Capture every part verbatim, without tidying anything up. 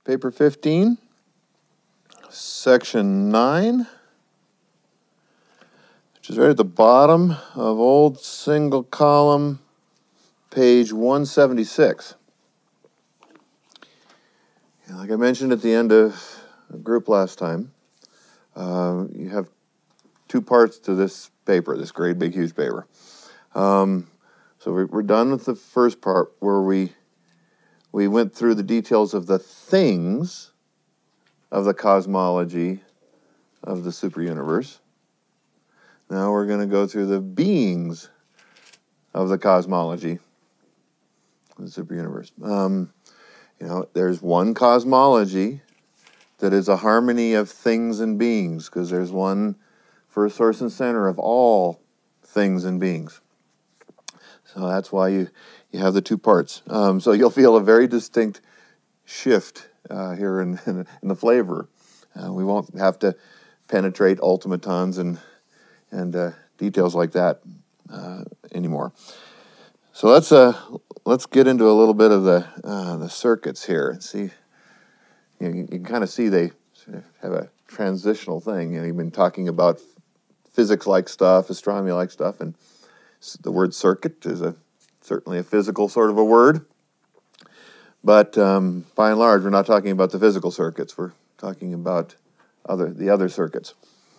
paper fifteen, section nine, which is right at the bottom of old single column, page one seventy-six. And like I mentioned at the end of the group last time, uh, you have two parts to this paper, this great big huge paper. Um, so we're, we're done with the first part where we we went through the details of the things of the cosmology of the superuniverse. Now we're going to go through the beings of the cosmology of the superuniverse. Um, you know, there's one cosmology that is a harmony of things and beings, because there's one first source and center of all things and beings. So that's why you, you have the two parts. Um, so you'll feel a very distinct shift uh, here in, in, in the flavor. Uh, we won't have to penetrate ultimatons and, and uh, details like that uh, anymore. So let's uh, let's get into a little bit of the uh, the circuits here and see. You, know, you can kind of see they sort of have a transitional thing. You know, you've been talking about physics-like stuff, astronomy-like stuff, and the word circuit is a certainly a physical sort of a word. But um, by and large, we're not talking about the physical circuits. We're talking about other the other circuits.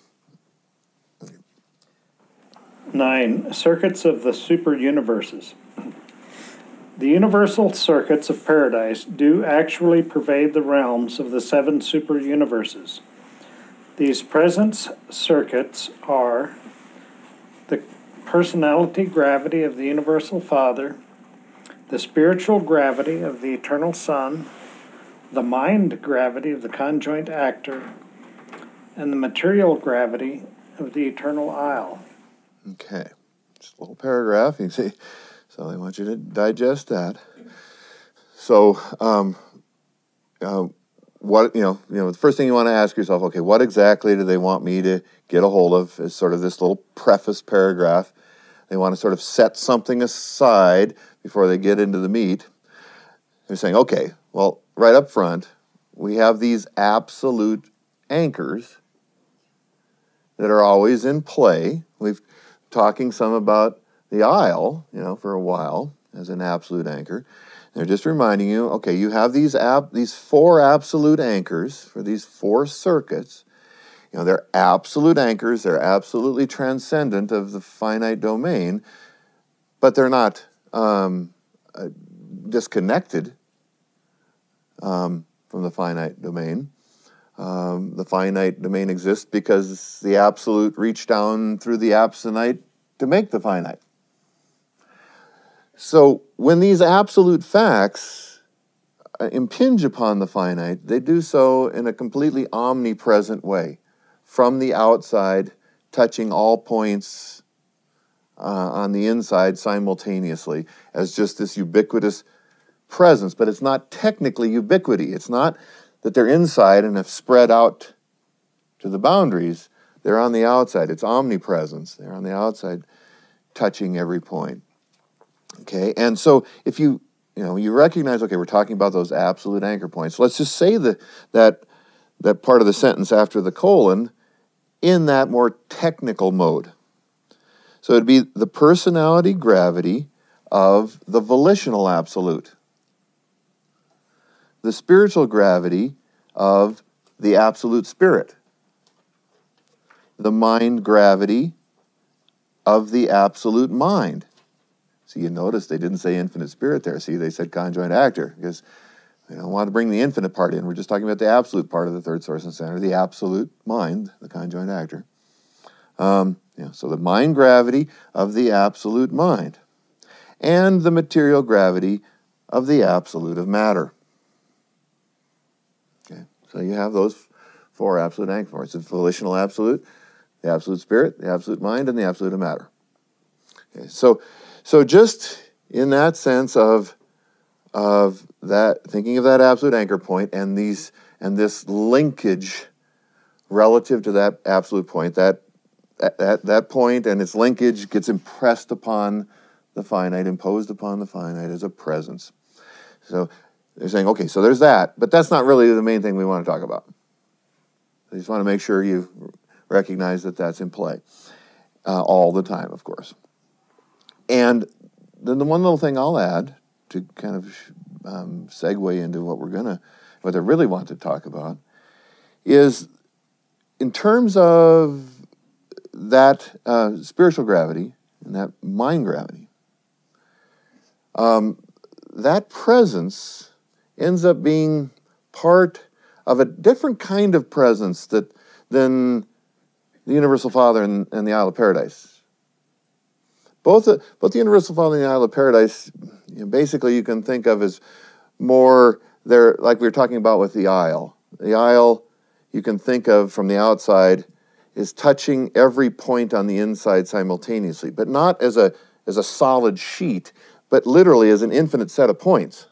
Nine, circuits of the superuniverses. The universal circuits of paradise do actually pervade the realms of the seven superuniverses. These presence circuits are the personality gravity of the universal Father, the spiritual gravity of the eternal Son, the mind gravity of the conjoint actor, and the material gravity of the eternal Isle. Okay, just a little paragraph. You can see, so I want you to digest that. So, um, uh, what you know, you know, the first thing you want to ask yourself, okay, what exactly do they want me to get a hold of? Is sort of this little preface paragraph. They want to sort of set something aside before they get into the meat. They're saying, okay, well, right up front, we have these absolute anchors that are always in play. We've talking some about the Isle, you know, for a while as an absolute anchor. They're just reminding you, okay, you have these ab- these four absolute anchors for these four circuits. You know, they're absolute anchors. They're absolutely transcendent of the finite domain, but they're not um, uh, disconnected um, from the finite domain. Um, the finite domain exists because the absolute reached down through the absonite to make the finite. So when these absolute facts uh, impinge upon the finite, they do so in a completely omnipresent way, from the outside, touching all points uh, on the inside simultaneously, as just this ubiquitous presence. But it's not technically ubiquity. It's not that they're inside and have spread out to the boundaries. They're on the outside. It's omnipresence. They're on the outside, touching every point. Okay, and so if you, you know, you recognize, okay, we're talking about those absolute anchor points. Let's just say the, that, that part of the sentence after the colon in that more technical mode. So it'd be the personality gravity of the volitional absolute, the spiritual gravity of the absolute spirit, the mind gravity of the absolute mind. See, you notice they didn't say infinite spirit there. See, they said conjoint actor, because they don't want to bring the infinite part in. We're just talking about the absolute part of the third source and center, the absolute mind, the conjoint actor. Um, you know, so the mind gravity of the absolute mind, and the material gravity of the absolute of matter. Okay, so you have those four absolute anchor points: the volitional absolute, the absolute spirit, the absolute mind, and the absolute of matter. Okay, so, so just in that sense of of that, thinking of that absolute anchor point and these and this linkage relative to that absolute point, that that that point and its linkage gets impressed upon the finite, imposed upon the finite as a presence. So they're saying, okay, so there's that, but that's not really the main thing we want to talk about. I just want to make sure you recognize that that's in play uh, all the time, of course. And then the one little thing I'll add to kind of um, segue into what we're gonna, what I really want to talk about, is in terms of that uh, spiritual gravity and that mind gravity, um, that presence ends up being part of a different kind of presence that than the Universal Father and, and the Isle of Paradise. Both the, both the Universal Father and the Isle of Paradise, you know, basically you can think of as more, they're like we were talking about with the Isle. The Isle, you can think of from the outside, is touching every point on the inside simultaneously, but not as a, as a solid sheet, but literally as an infinite set of points.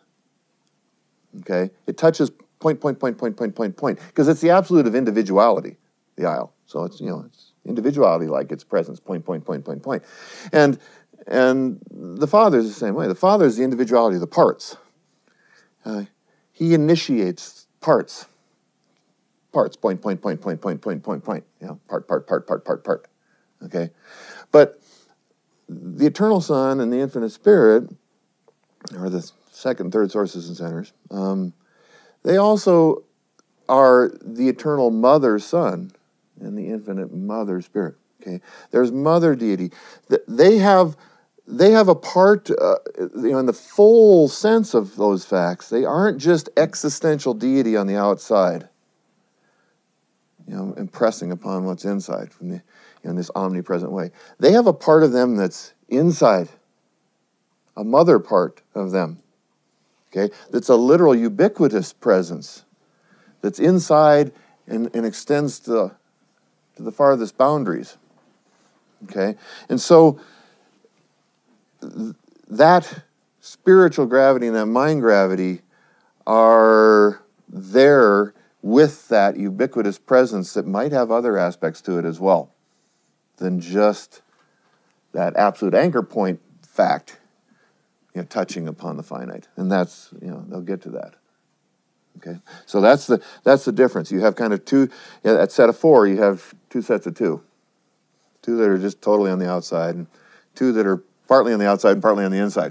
Okay? It touches point, point, point, point, point, point, point, because it's the absolute of individuality, the Isle. So it's, you know, it's individuality like its presence, point, point, point, point, point. And, and the Father is the same way. The Father is the individuality of the parts. Uh, he initiates parts. Parts, point, point, point, point, point, point, point, point. You know, part, part, part, part, part, part. Okay? But the Eternal Son and the Infinite Spirit, or the second, third sources and centers, um, they also are the Eternal Mother Son and the Infinite Mother Spirit. Okay, there's Mother Deity. They have, they have a part, uh, you know, in the full sense of those facts. They aren't just existential deity on the outside, you know, impressing upon what's inside from the, you know, in this omnipresent way. They have a part of them that's inside, a mother part of them. Okay, that's a literal ubiquitous presence that's inside and, and extends to, to the farthest boundaries. Okay, and so th- that spiritual gravity and that mind gravity are there with that ubiquitous presence that might have other aspects to it as well than just that absolute anchor point fact, you know, touching upon the finite. And that's, you know, they'll get to that. Okay, so that's the that's the difference. You have kind of two, yeah, that set of four, you have two sets of two. Two that are just totally on the outside, and two that are partly on the outside and partly on the inside.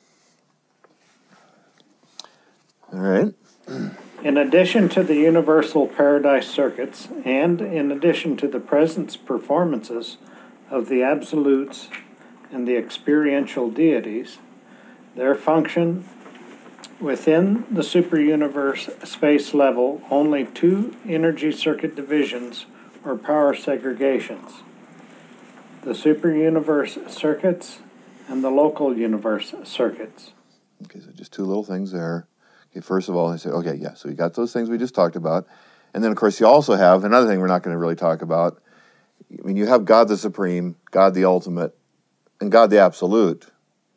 All right. In addition to the universal paradise circuits, and in addition to the presence performances of the absolutes and the experiential deities, their function within the superuniverse space level only two energy circuit divisions or power segregations: the superuniverse circuits and the local universe circuits. Okay, so just two little things there. Okay, first of all, I say, okay, yeah, so you got those things we just talked about. And then, of course, you also have another thing we're not going to really talk about. I mean, you have God the Supreme, God the Ultimate, and God the Absolute.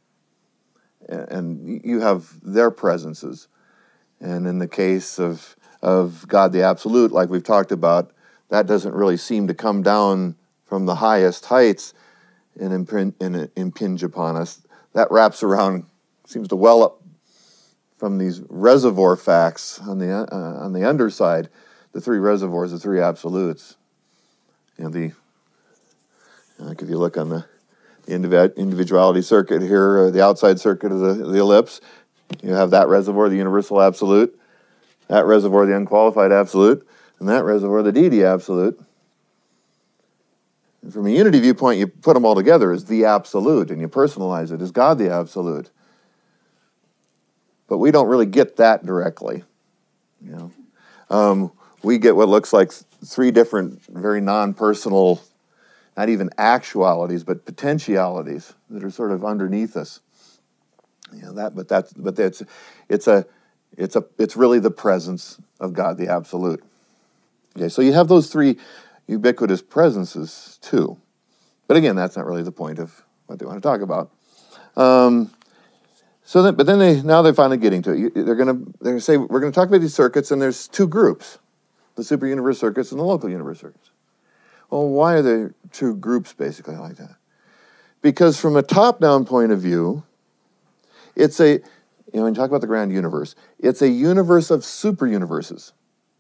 And you have their presences. And in the case of, of God the Absolute, like we've talked about, that doesn't really seem to come down from the highest heights and impinge, and impinge upon us. That wraps around, seems to well up from these reservoir facts on the uh, on the underside, the three reservoirs, the three absolutes. You know, the like if you look on the, the individuality circuit here, uh, the outside circuit of the, the ellipse, you have that reservoir, the universal absolute, that reservoir, the unqualified absolute, and that reservoir, the deity absolute. And from a unity viewpoint, you put them all together as the absolute, and you personalize it as God the absolute. But we don't really get that directly. You know, um, we get what looks like three different, very non-personal, not even actualities, but potentialities that are sort of underneath us. You know that, but that's, but that's, it's a, it's a, it's really the presence of God the Absolute. Okay, so you have those three ubiquitous presences too. But again, that's not really the point of what they want to talk about. Um, So then, but then they now they're finally getting to it. They're going to they're going to say we're going to talk about these circuits, and there's two groups: the super universe circuits and the local universe circuits. Well, why are there two groups basically like that? Because from a top-down point of view, it's a you know, when you talk about the grand universe, it's a universe of super universes.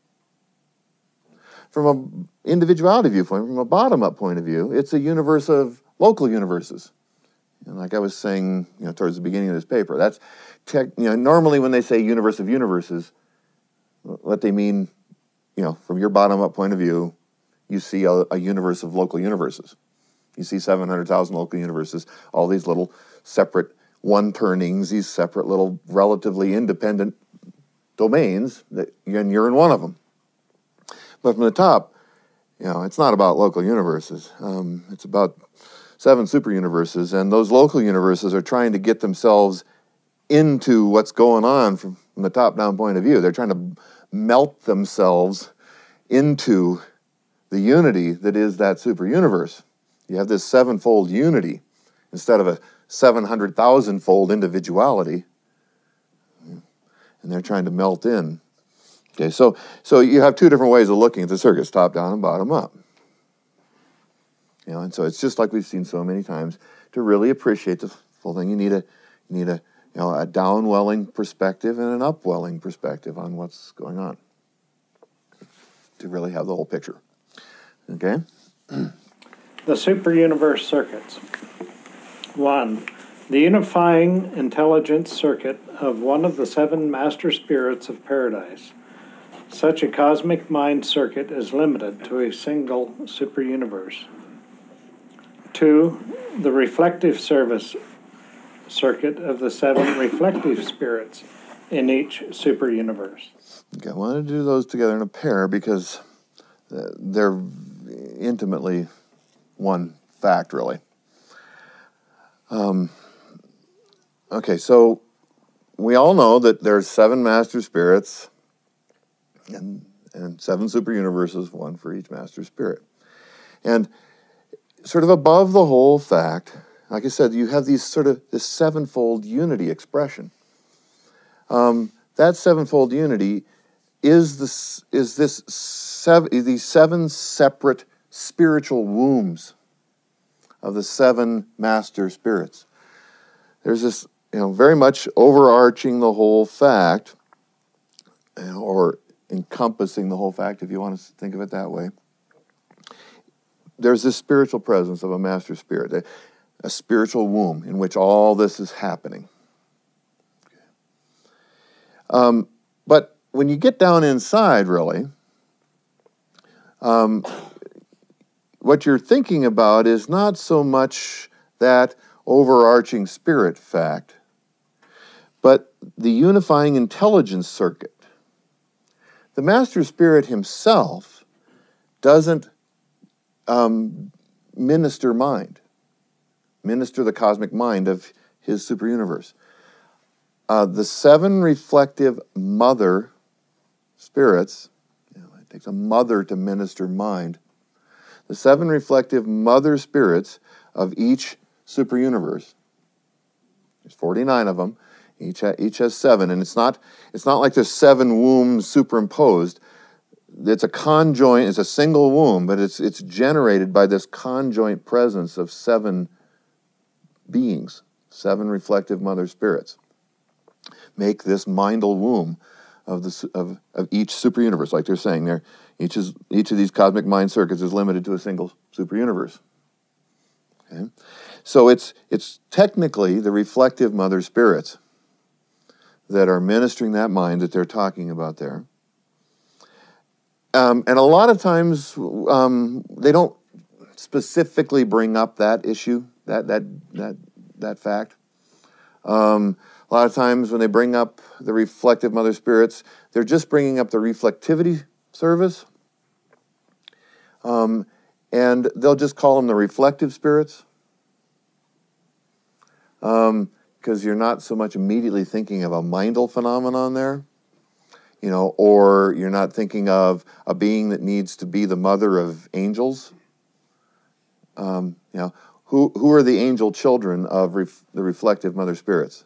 From an individuality viewpoint, from a bottom-up point of view, it's a universe of local universes. And like I was saying, you know, towards the beginning of this paper, that's tech, you know, normally when they say universe of universes, what they mean, you know, from your bottom-up point of view, you see a, a universe of local universes. You see seven hundred thousand local universes, all these little separate one-turnings, these separate little relatively independent domains, that, and you're in one of them. But from the top, you know, it's not about local universes. Um, it's about seven super universes, and those local universes are trying to get themselves into what's going on from, from the top-down point of view. They're trying to melt themselves into the unity that is that super universe. You have this sevenfold unity instead of a seven hundred thousand fold individuality, and they're trying to melt in. Okay, so so you have two different ways of looking at the circuits, top down and bottom up. You know, and so it's just like we've seen so many times. To really appreciate the full thing, you need a you need a you know a downwelling perspective and an upwelling perspective on what's going on, to really have the whole picture. Okay. The superuniverse circuits. One, the unifying intelligence circuit of one of the seven master spirits of paradise. Such a cosmic mind circuit is limited to a single superuniverse. Two, the reflective service circuit of the seven reflective spirits in each superuniverse. Okay, I want to do those together in a pair because they're intimately one fact, really. Um, okay, so we all know that there's seven master spirits and, and seven super universes, one for each master spirit. And sort of above the whole fact, like I said, you have these sort of this sevenfold unity expression. Um, that sevenfold unity is this is this seven, these seven separate spiritual wombs of the seven master spirits. There's this, you know, very much overarching the whole fact, you know, or encompassing the whole fact, if you want to think of it that way. There's this spiritual presence of a master spirit, a, a spiritual womb in which all this is happening. Okay. Um, but when you get down inside, really, um, what you're thinking about is not so much that overarching spirit fact, but the unifying intelligence circuit. The master spirit himself doesn't um, minister mind, minister the cosmic mind of his super universe. Uh, the seven reflective mother spirits, you know, it takes a mother to minister mind. The seven reflective mother spirits of each super universe. There's forty-nine of them. Each ha each has seven, and it's not it's not like there's seven wombs superimposed. It's a conjoint. It's a single womb, but it's it's generated by this conjoint presence of seven beings, seven reflective mother spirits. Make this mindal womb of the of of each super universe, like they're saying there. Each is each of these cosmic mind circuits is limited to a single super universe. Okay, so it's it's technically the reflective mother spirits that are ministering that mind that they're talking about there. Um, and a lot of times um, they don't specifically bring up that issue, that that that that fact. Um, a lot of times when they bring up the reflective mother spirits, they're just bringing up the reflectivity service, um, and they'll just call them the reflective spirits, because um, you're not so much immediately thinking of a mindal phenomenon there, you know, or you're not thinking of a being that needs to be the mother of angels. Um, you know, who who are the angel children of ref, the reflective mother spirits?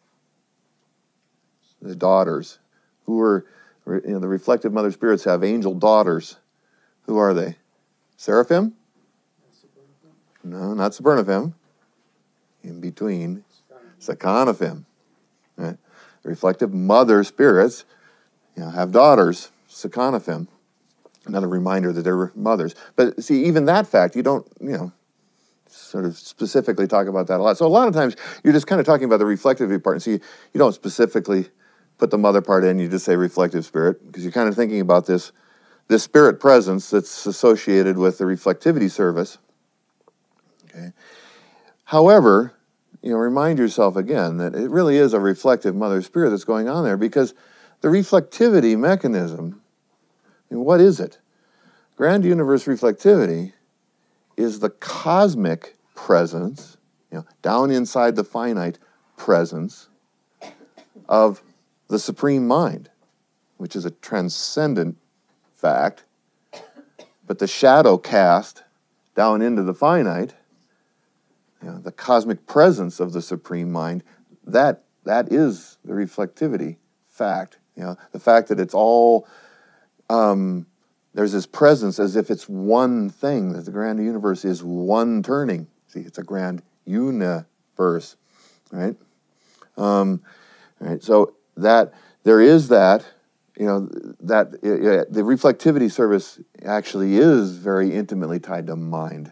The daughters. Who are, you know, the reflective mother spirits have angel daughters. Who are they? Seraphim? No, not Supernaphim. In between. Sakanaphim. Right? The reflective mother spirits, you know, have daughters, Sekanophim. Another reminder that they're mothers. But see, even that fact, you don't, you know, sort of specifically talk about that a lot. So a lot of times you're just kind of talking about the reflective part. And see, you don't specifically put the mother part in, you just say reflective spirit, because you're kind of thinking about this, this spirit presence that's associated with the reflectivity service. Okay. However, you know, remind yourself again that it really is a reflective mother spirit that's going on there, because the reflectivity mechanism, I mean, what is it? Grand universe reflectivity is the cosmic presence, you know, down inside the finite presence of the supreme mind, which is a transcendent fact, but the shadow cast down into the finite, you know, the cosmic presence of the supreme mind, that that is the reflectivity fact. You know, the fact that it's all, um, there's this presence as if it's one thing, that the grand universe is one turning. See, it's a grand universe, right? Um, right. So that there is that, you know, that uh, the reflectivity service actually is very intimately tied to mind.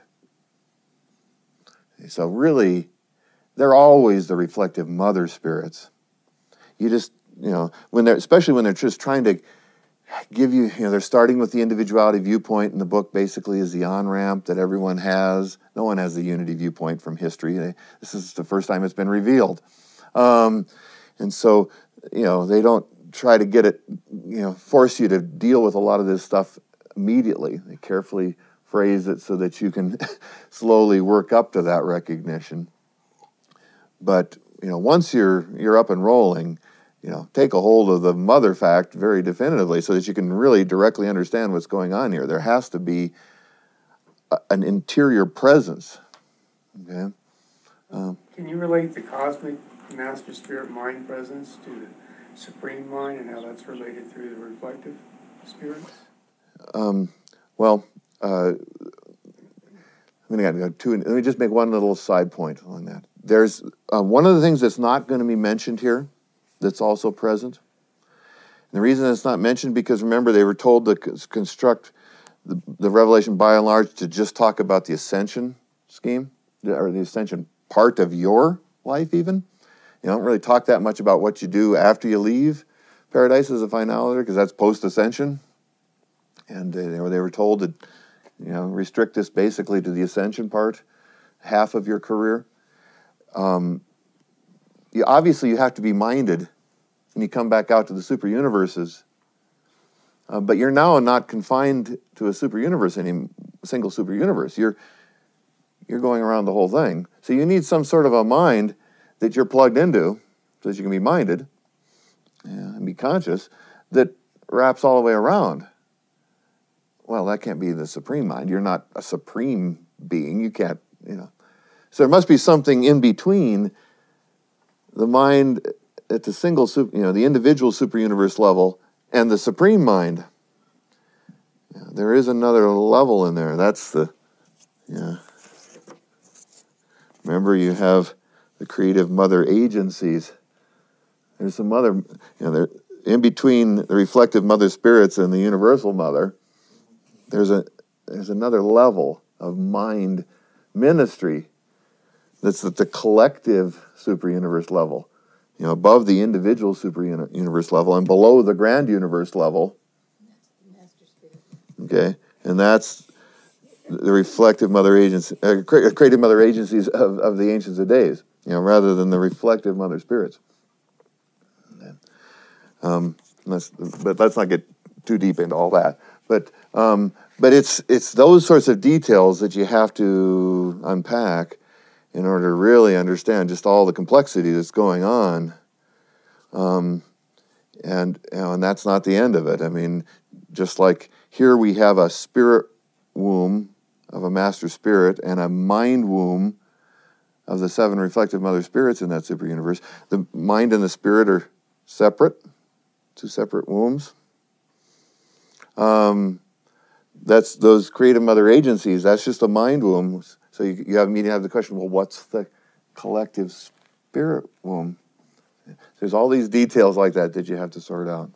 So really, they're always the reflective mother spirits. You just, you know, when they're, especially when they're just trying to give you, you know, they're starting with the individuality viewpoint, and the book basically is the on-ramp that everyone has. No one has the unity viewpoint from history. They, this is the first time it's been revealed. Um, and so, you know, they don't try to get it, you know, force you to deal with a lot of this stuff immediately. They carefully phrase it so that you can slowly work up to that recognition. But, you know, once you're you're up and rolling, you know, take a hold of the mother fact very definitively so that you can really directly understand what's going on here. There has to be a, an interior presence. Okay. Um, Can you relate the cosmic master spirit mind presence to the supreme mind and how that's related through the reflective spirits? um, well, uh, I'm going to go two. Let me just make one little side point on that. There's uh, one of the things that's not going to be mentioned here that's also present. And the reason it's not mentioned, because remember, they were told to construct the, the Revelation by and large to just talk about the ascension scheme, or the ascension part of your life even. You don't really talk that much about what you do after you leave paradise as a finality, because that's post-ascension. And they, they, were, they were told to, you know, restrict this basically to the ascension part, half of your career. Um, you, obviously, you have to be minded when you come back out to the super universes. Uh, but you're now not confined to a super universe, any single super universe. You're you're going around the whole thing. So you need some sort of a mind that you're plugged into, so that you can be minded, yeah, and be conscious, that wraps all the way around. Well, that can't be the supreme mind. You're not a supreme being. You can't, you know. So there must be something in between the mind at the single, super, you know, the individual super universe level and the supreme mind. Yeah, there is another level in there. That's the, yeah. Remember, you have the creative mother agencies. There's some other, you know, there, in between the reflective mother spirits and the universal mother, there's a there's another level of mind ministry that's at the collective super universe level, you know, above the individual super universe level and below the grand universe level. Okay, and that's the reflective mother agency, uh, creative mother agencies of, of the ancients of days, you know, rather than the reflective mother spirits. Um, let's, but let's not get too deep into all that. But um, but it's it's those sorts of details that you have to unpack in order to really understand just all the complexity that's going on. Um, and you know, and that's not the end of it. I mean, just like here we have a spirit womb of a master spirit and a mind womb of the seven reflective mother spirits in that super universe. The mind and the spirit are separate, two separate wombs. Um, that's those creative mother agencies. That's just a mind womb. So you, you have immediately have the question: well, what's the collective spirit womb? There's all these details like that that you have to sort out.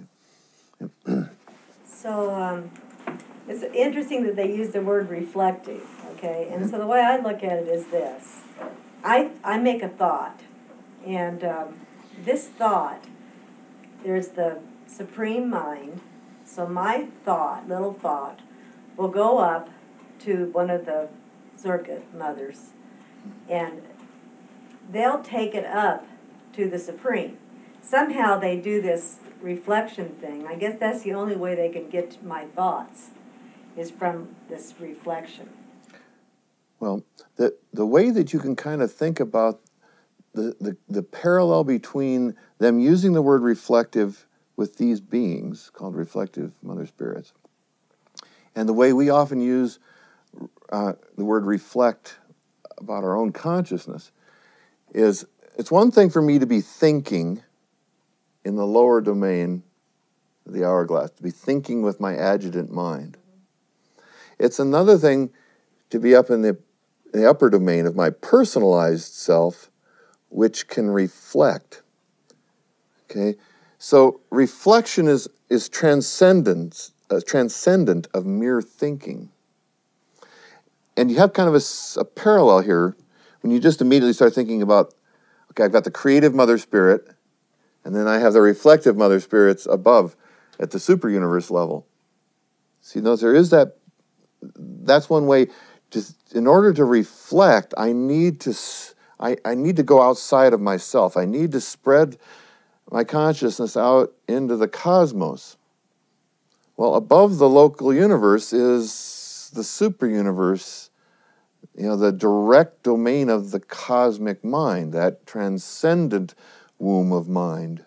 So um, it's interesting that they use the word reflective, okay? And so the way I look at it is this. I, I make a thought, and um, this thought, there's the supreme mind, so my thought, little thought, will go up to one of the circuit mothers, and they'll take it up to the supreme. Somehow they do this reflection thing. I guess that's the only way they can get to my thoughts, is from this reflection. Well, the the way that you can kind of think about the, the, the parallel between them using the word reflective with these beings, called reflective mother spirits, and the way we often use uh, the word reflect about our own consciousness, is it's one thing for me to be thinking in the lower domain of the hourglass, to be thinking with my adjutant mind. It's another thing to be up in the, the upper domain of my personalized self, which can reflect. Okay? So reflection is, is transcendence, uh, transcendent of mere thinking. And you have kind of a, a parallel here when you just immediately start thinking about, okay, I've got the creative mother spirit, and then I have the reflective mother spirits above at the super universe level. See, notice there is that, that's one way. Just in order to reflect, I need to, I, I need to go outside of myself. I need to spread my consciousness out into the cosmos. Well, above the local universe is the super universe, you know, the direct domain of the cosmic mind, that transcendent womb of mind.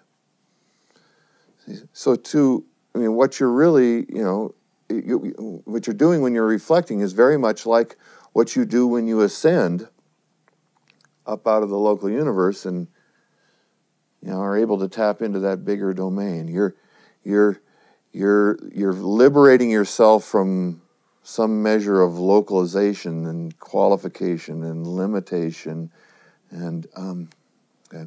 So to, I mean, what you're really, you know, you, what you're doing when you're reflecting is very much like what you do when you ascend up out of the local universe and, you know, are able to tap into that bigger domain. You're, you're, you're, you're liberating yourself from some measure of localization and qualification and limitation, and um, okay.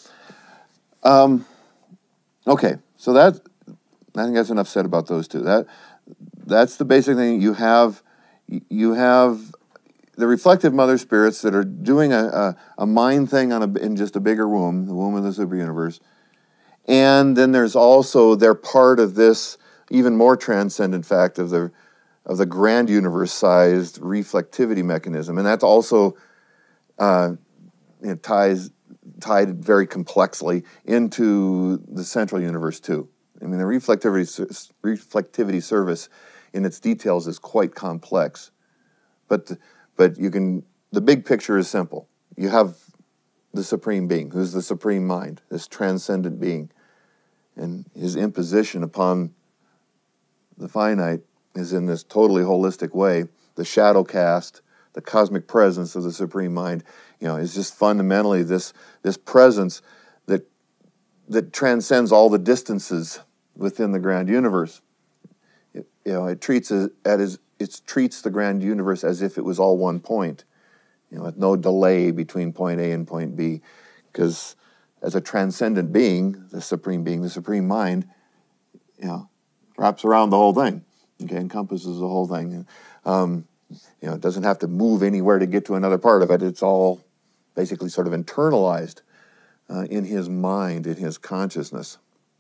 Um, okay, so that I think that's enough said about those two. That that's the basic thing. You have you have the reflective mother spirits that are doing a, a, a mind thing on a, in just a bigger womb, the womb of the super universe, and then there's also they're part of this even more transcendent fact of the of the grand universe-sized reflectivity mechanism, and that's also uh, you know, ties tied very complexly into the central universe too. I mean, the reflectivity reflectivity service, in its details, is quite complex, but but you can. The big picture is simple. You have the supreme being, who's the supreme mind, this transcendent being, and his imposition upon the finite is in this totally holistic way. The shadow cast, the cosmic presence of the supreme mind, you know, is just fundamentally this this presence that that transcends all the distances within the grand universe. It, you know, it treats it as it treats the grand universe as if it was all one point, you know, with no delay between point A and point B, because as a transcendent being, the supreme being, the supreme mind, you know, wraps around the whole thing. Okay, encompasses the whole thing. Um, you know, it doesn't have to move anywhere to get to another part of it. It's all basically sort of internalized uh, in his mind, in his consciousness.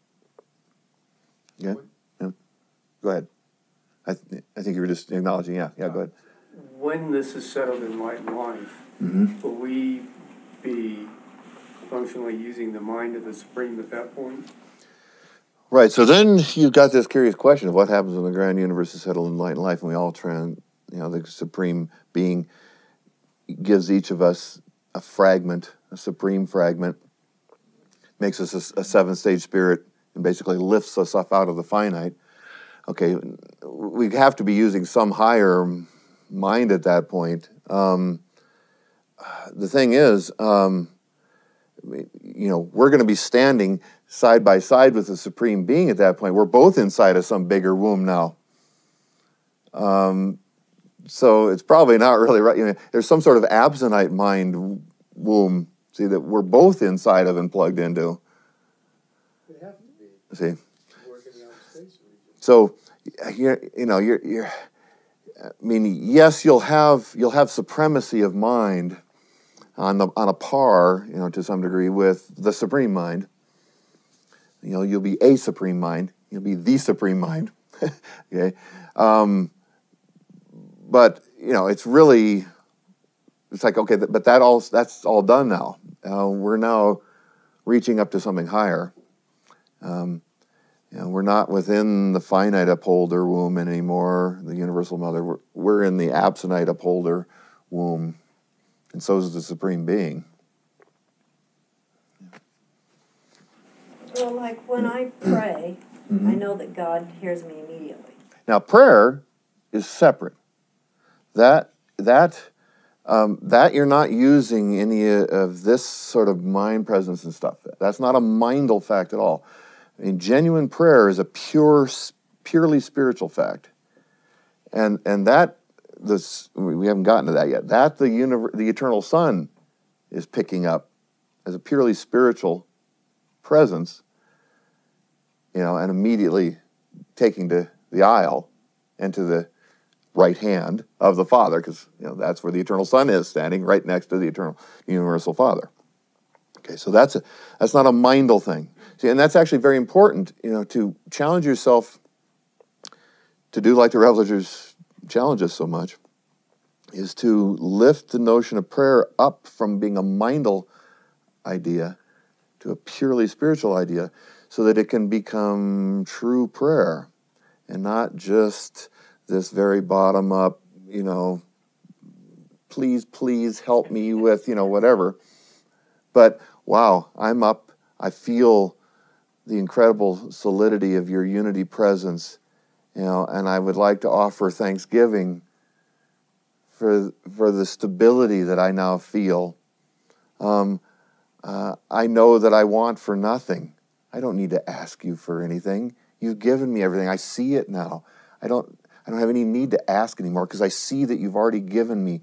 Yeah? Yeah? Go ahead. I, th- I think you were just acknowledging, yeah, yeah, go ahead. When this is settled in light and life, Mm-hmm. will we be functionally using the mind of the Supreme at that point? Right, so then you've got this curious question of what happens when the grand universe is settled in light and life, and we all trans, you know, the supreme being gives each of us a fragment, a supreme fragment, makes us a, a seven-stage spirit, and basically lifts us up out of the finite. Okay, we have to be using some higher mind at that point. Um, the thing is, um, you know, we're going to be standing side by side with the Supreme Being at that point. We're both inside of some bigger womb now. Um, so it's probably not really right. You know, there's some sort of absentite mind womb See, that we're both inside of and plugged into. They have to be. See? Working out space region. So, you're, you know, you're, you're, I mean, yes, you'll have you'll have supremacy of mind on the on a par, you know, to some degree with the supreme mind. You know, you'll be a supreme mind. You'll be the supreme mind. Okay, um, but you know, it's really, it's like okay, but that all that's all done now. Uh, we're now reaching up to something higher. Um, You know, we're not within the finite upholder womb anymore, the universal mother. We're, we're in the absonite upholder womb, and so is the supreme being. Well, like when I pray, Mm-hmm. I know that God hears me immediately. Now, prayer is separate. That that um, that you're not using any of this sort of mind presence and stuff. That's not a mindal fact at all. I mean, genuine prayer is a pure, purely spiritual fact, and and that this we haven't gotten to that yet. That the universe, the eternal Son, is picking up as a purely spiritual presence, you know, and immediately taking to the aisle and to the right hand of the Father, because you know that's where the eternal Son is, standing right next to the eternal universal Father. Okay, so that's a that's not a mindal thing. See, and that's actually very important, you know, to challenge yourself to do like the Revelers challenge us so much, is to lift the notion of prayer up from being a mindal idea to a purely spiritual idea, so that it can become true prayer, and not just this very bottom up, you know, please, please help me with, you know, whatever. But wow, I'm up, I feel the incredible solidity of your unity presence, you know, and I would like to offer thanksgiving for for the stability that I now feel. Um, uh, I know that I want for nothing. I don't need to ask you for anything. You've given me everything. I see it now. I don't I don't have any need to ask anymore, because I see that you've already given me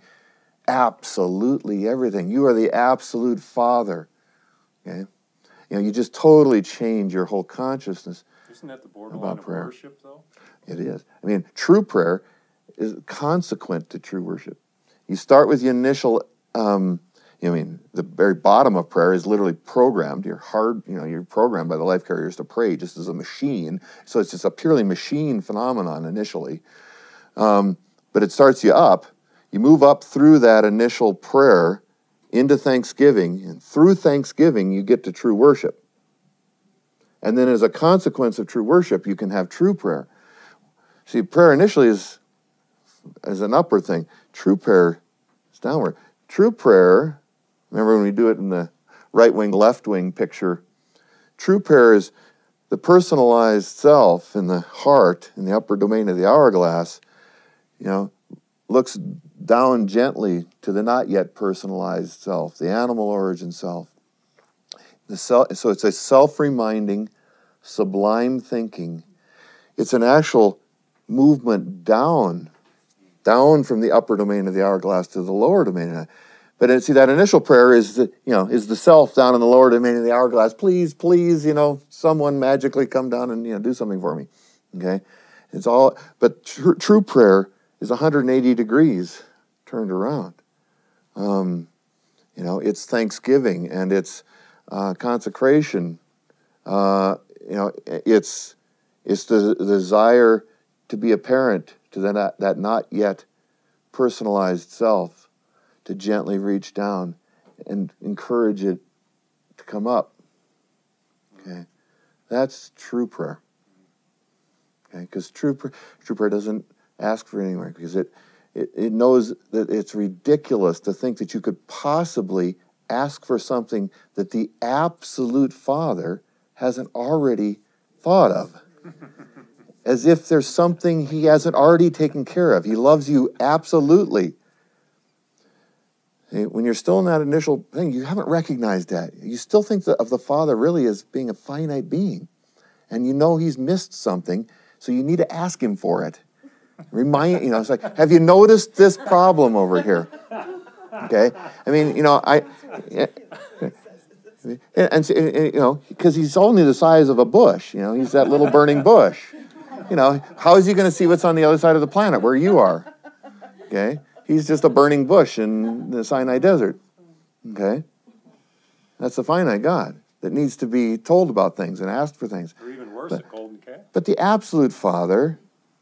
absolutely everything. You are the absolute Father. Okay? You know, you just totally change your whole consciousness. Isn't that the borderline of prayer. worship, though? It is. I mean, true prayer is consequent to true worship. You start with the initial, um, you know, I mean, the very bottom of prayer is literally programmed. You're hard, you know, you're programmed by the life carriers to pray just as a machine. So it's just a purely machine phenomenon initially. Um, but it starts you up. You move up through that initial prayer into thanksgiving, and through thanksgiving you get to true worship. And then as a consequence of true worship, you can have true prayer. See, prayer initially is, is an upward thing. True prayer is downward. True prayer, remember when we do it in the right wing, left wing picture, true prayer is the personalized self in the heart, in the upper domain of the hourglass, you know, looks down gently to the not yet personalized self, the animal origin self. The self so it's a self-reminding, sublime thinking. It's an actual movement down, down from the upper domain of the hourglass to the lower domain. But it, see, that initial prayer is the, you know, is the self down in the lower domain of the hourglass. Please, please, you know, someone magically come down and, you know, do something for me. Okay, it's all. But tr- true prayer is one hundred eighty degrees turned around. Um, you know, it's thanksgiving and it's uh, consecration. Uh, you know, it's it's the, the desire to be a parent to the not, that not yet personalized self, to gently reach down and encourage it to come up. Okay, that's true prayer. Okay, because true prayer, true prayer doesn't ask for anything, because it, it it knows that it's ridiculous to think that you could possibly ask for something that the absolute Father hasn't already thought of. As if there's something he hasn't already taken care of. He loves you absolutely. When you're still in that initial thing, you haven't recognized that. You still think of the Father really as being a finite being. And you know he's missed something, so you need to ask him for it. Remind, you know, it's like, have you noticed this problem over here? Okay? I mean, you know, I... And, and, and you know, because he's only the size of a bush. You know, he's that little burning bush. You know, how is he going to see what's on the other side of the planet where you are? Okay? He's just a burning bush in the Sinai Desert. Okay? That's the finite God that needs to be told about things and asked for things. Or even worse, But, a golden calf. but the absolute Father,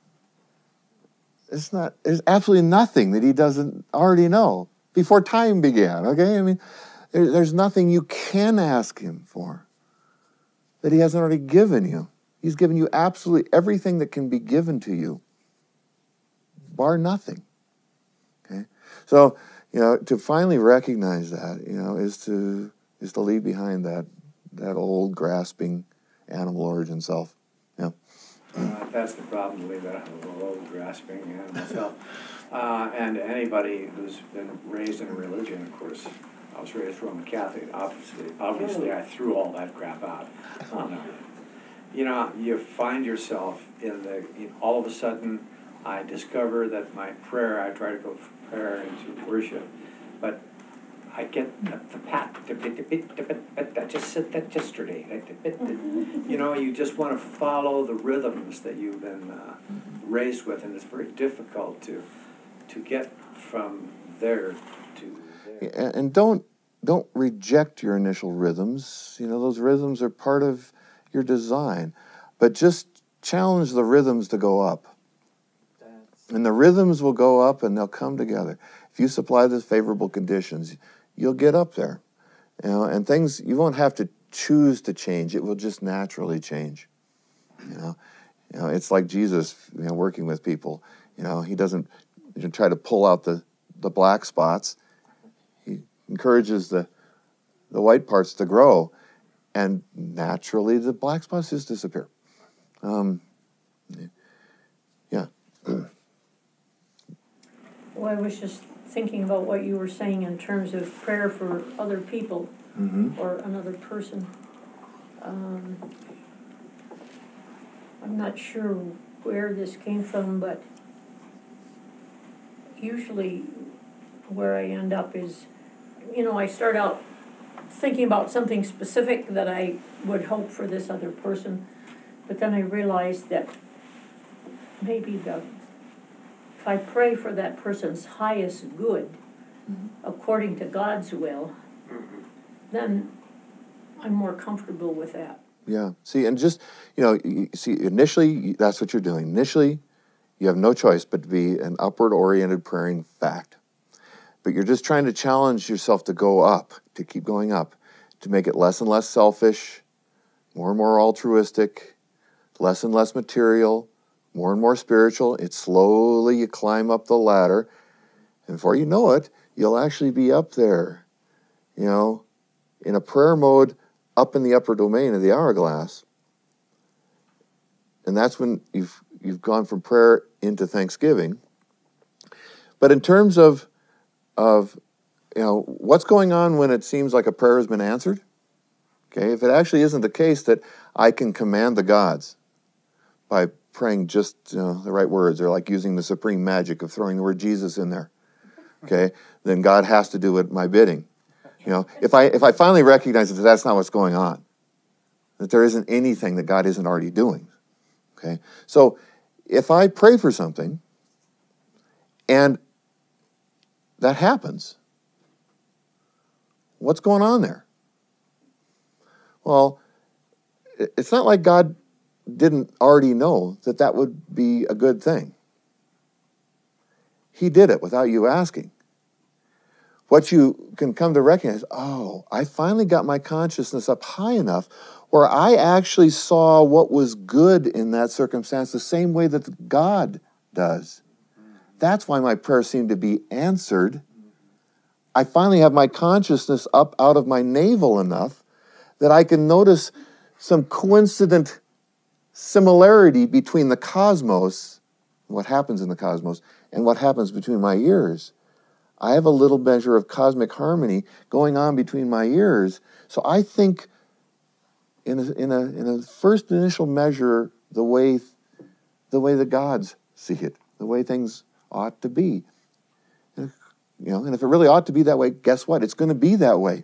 it's not, there's absolutely nothing that he doesn't already know before time began. Okay? I mean, there, there's nothing you can ask him for that he hasn't already given you. He's given you absolutely everything that can be given to you, bar nothing. Okay? So, you know, to finally recognize that, you know, is to is to leave behind that that old grasping animal origin self. Yeah. Uh, that's the problem, leave that old grasping animal self. Uh, and anybody who's been raised in a religion, of course, I was raised Roman Catholic, obviously, obviously I threw all that crap out. Oh, no. You know, you find yourself in the, in, all of a sudden, I discover that my prayer, I try to go from prayer into worship, but I get the, the pat, the bit, the bit, the bit, I just said that yesterday. The bit, the, you know, you just want to follow the rhythms that you've been uh, raised with, and it's very difficult to to get from there to there. And don't don't reject your initial rhythms. You know, those rhythms are part of your design, but just challenge the rhythms to go up. And the rhythms will go up and they'll come together. If you supply the favorable conditions, you'll get up there. You know, and things, you won't have to choose to change. It will just naturally change. You know, you know, it's like Jesus, you know, working with people. You know, he doesn't you know, try to pull out the, the black spots. He encourages the the white parts to grow, and naturally the black spots just disappear. Um, yeah. Well, I was just thinking about what you were saying in terms of prayer for other people Mm-hmm. or another person. Um, I'm not sure where this came from, but usually where I end up is, you know, I start out thinking about something specific that I would hope for this other person, but then I realize that maybe the if I pray for that person's highest good, mm-hmm. according to God's will, mm-hmm. then I'm more comfortable with that. Yeah. See, and just, you know, you see, initially, that's what you're doing. Initially, you have no choice but to be an upward-oriented praying fact. But you're just trying to challenge yourself to go up, to keep going up, to make it less and less selfish, more and more altruistic, less and less material, more and more spiritual. It's slowly you climb up the ladder, and before you know it, you'll actually be up there, you know, in a prayer mode up in the upper domain of the hourglass. And that's when you've you've gone from prayer into thanksgiving. But in terms of of you know what's going on when it seems like a prayer has been answered, okay, if it actually isn't the case that I can command the gods by praying just you know, the right words, or like using the supreme magic of throwing the word Jesus in there, okay, then God has to do it my bidding. You know, if I if I finally recognize that that's not what's going on, that there isn't anything that God isn't already doing, okay. So if I pray for something and that happens, what's going on there? Well, it's not like God didn't already know that that would be a good thing. He did it without you asking. What you can come to recognize, oh, I finally got my consciousness up high enough where I actually saw what was good in that circumstance the same way that God does. That's why my prayer seemed to be answered. I finally have my consciousness up out of my navel enough that I can notice some coincident similarity between the cosmos, what happens in the cosmos, and what happens between my ears. I have a little measure of cosmic harmony going on between my ears. So I think in a, in a, in a first initial measure, the way, the way the gods see it, the way things ought to be. And you know, and if it really ought to be that way, guess what? It's going to be that way.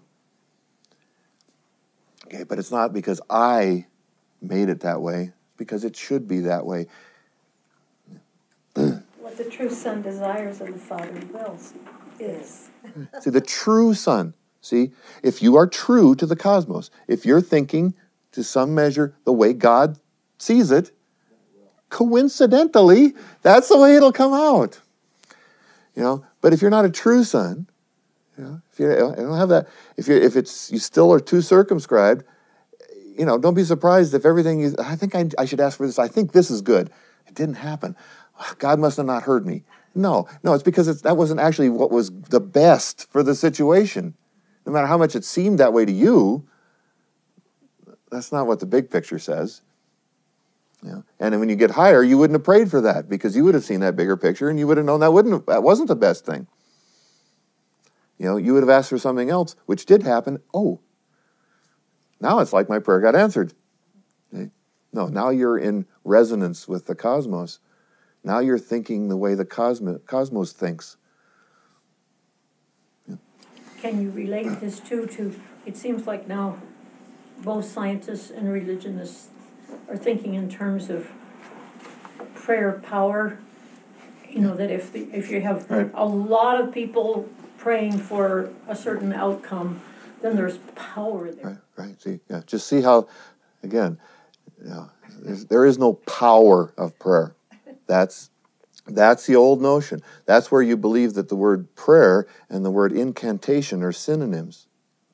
Okay, but it's not because I made it that way. It's because it should be that way. What the true Son desires and the Father wills is. See, the true Son, see, if you are true to the cosmos, if you're thinking to some measure the way God sees it, coincidentally, that's the way it'll come out. You know, but if you're not a true son, you know, if you don't have that, if you if it's you still are too circumscribed, you know, don't be surprised if everything you, I think I, I should ask for this. I think this is good. It didn't happen. God must have not heard me. No, no, it's because it's, that wasn't actually what was the best for the situation. No matter how much it seemed that way to you, that's not what the big picture says. You know? And then when you get higher, you wouldn't have prayed for that because you would have seen that bigger picture and you would have known that wouldn't have, that wasn't the best thing. You know, you would have asked for something else, which did happen. Oh, now it's like my prayer got answered. Okay? No, now you're in resonance with the cosmos. Now you're thinking the way the cosmo, cosmos thinks. Yeah. Can you relate this too to, it seems like now both scientists and religionists are thinking in terms of prayer power. You know, that if the, if you have Right. a lot of people praying for a certain outcome, then there's power there. Right, right. See, yeah. Just see how, again, you know, there's, there is no power of prayer. That's that's the old notion. That's where you believe that the word prayer and the word incantation are synonyms.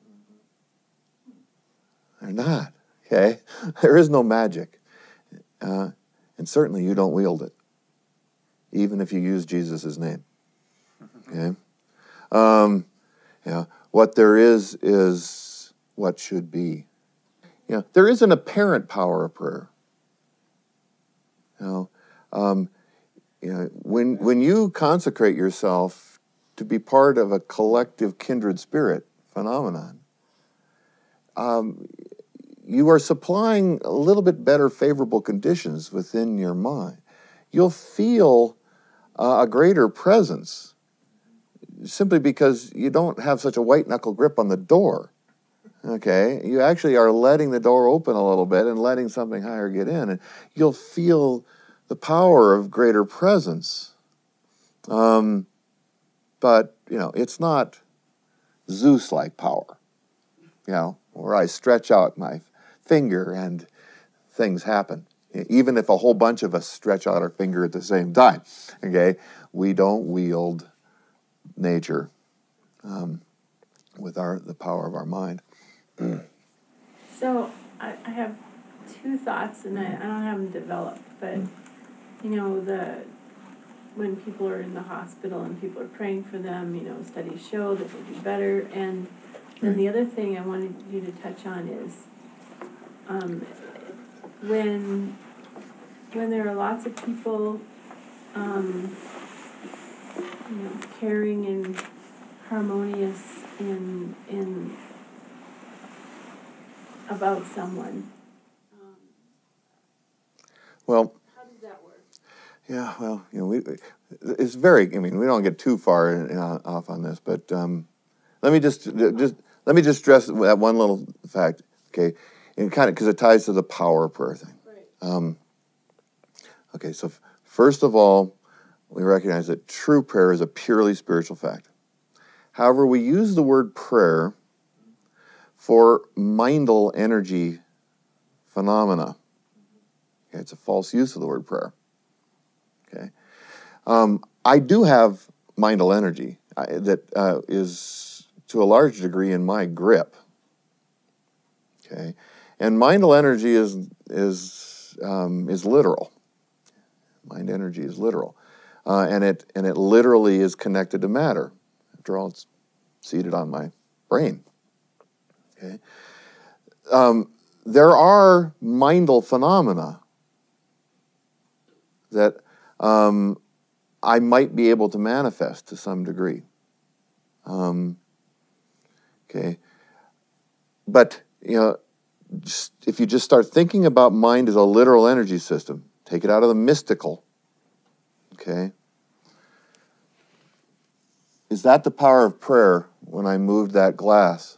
They're not. Okay, there is no magic, uh, and certainly you don't wield it, even if you use Jesus' name. Okay, um, yeah. What there is is what should be. Yeah, there is an apparent power of prayer. You know, um, you know, when when you consecrate yourself to be part of a collective kindred spirit phenomenon, um, you are supplying a little bit better favorable conditions within your mind. You'll feel uh, a greater presence simply because you don't have such a white knuckle grip on the door. Okay, you actually are letting the door open a little bit and letting something higher get in, and you'll feel the power of greater presence. Um, but, you know, it's not Zeus-like power, you know, where I stretch out my finger and things happen. Even if a whole bunch of us stretch out our finger at the same time, okay, we don't wield nature um, with our the power of our mind. So I, I have two thoughts, and I, I don't have them developed, but you know, the when people are in the hospital and people are praying for them, you know, studies show that they do better. And then the other thing I wanted you to touch on is um, when when there are lots of people, um, you know, caring and harmonious in in about someone. Um, Well, how does that work? yeah, well, you know, we, it's very. I mean, we don't get too far in, in, off on this, but um, let me just just let me just stress that one little fact, okay? And kind of because it ties to the power of prayer thing. Right. Um, okay, so f- first of all, we recognize that true prayer is a purely spiritual fact. However, we use the word prayer for mindal energy phenomena. Okay, it's a false use of the word prayer. Okay, um, I do have mindal energy I, that uh, is to a large degree in my grip. Okay, and mindal energy is is um, is literal. Mind energy is literal, uh, and it and it literally is connected to matter. After all, it's seated on my brain. Okay, um, there are mindal phenomena that um, I might be able to manifest to some degree. Um, okay, but you know, just, if you just start thinking about mind as a literal energy system, take it out of the mystical. Okay, is that the power of prayer when I moved that glass?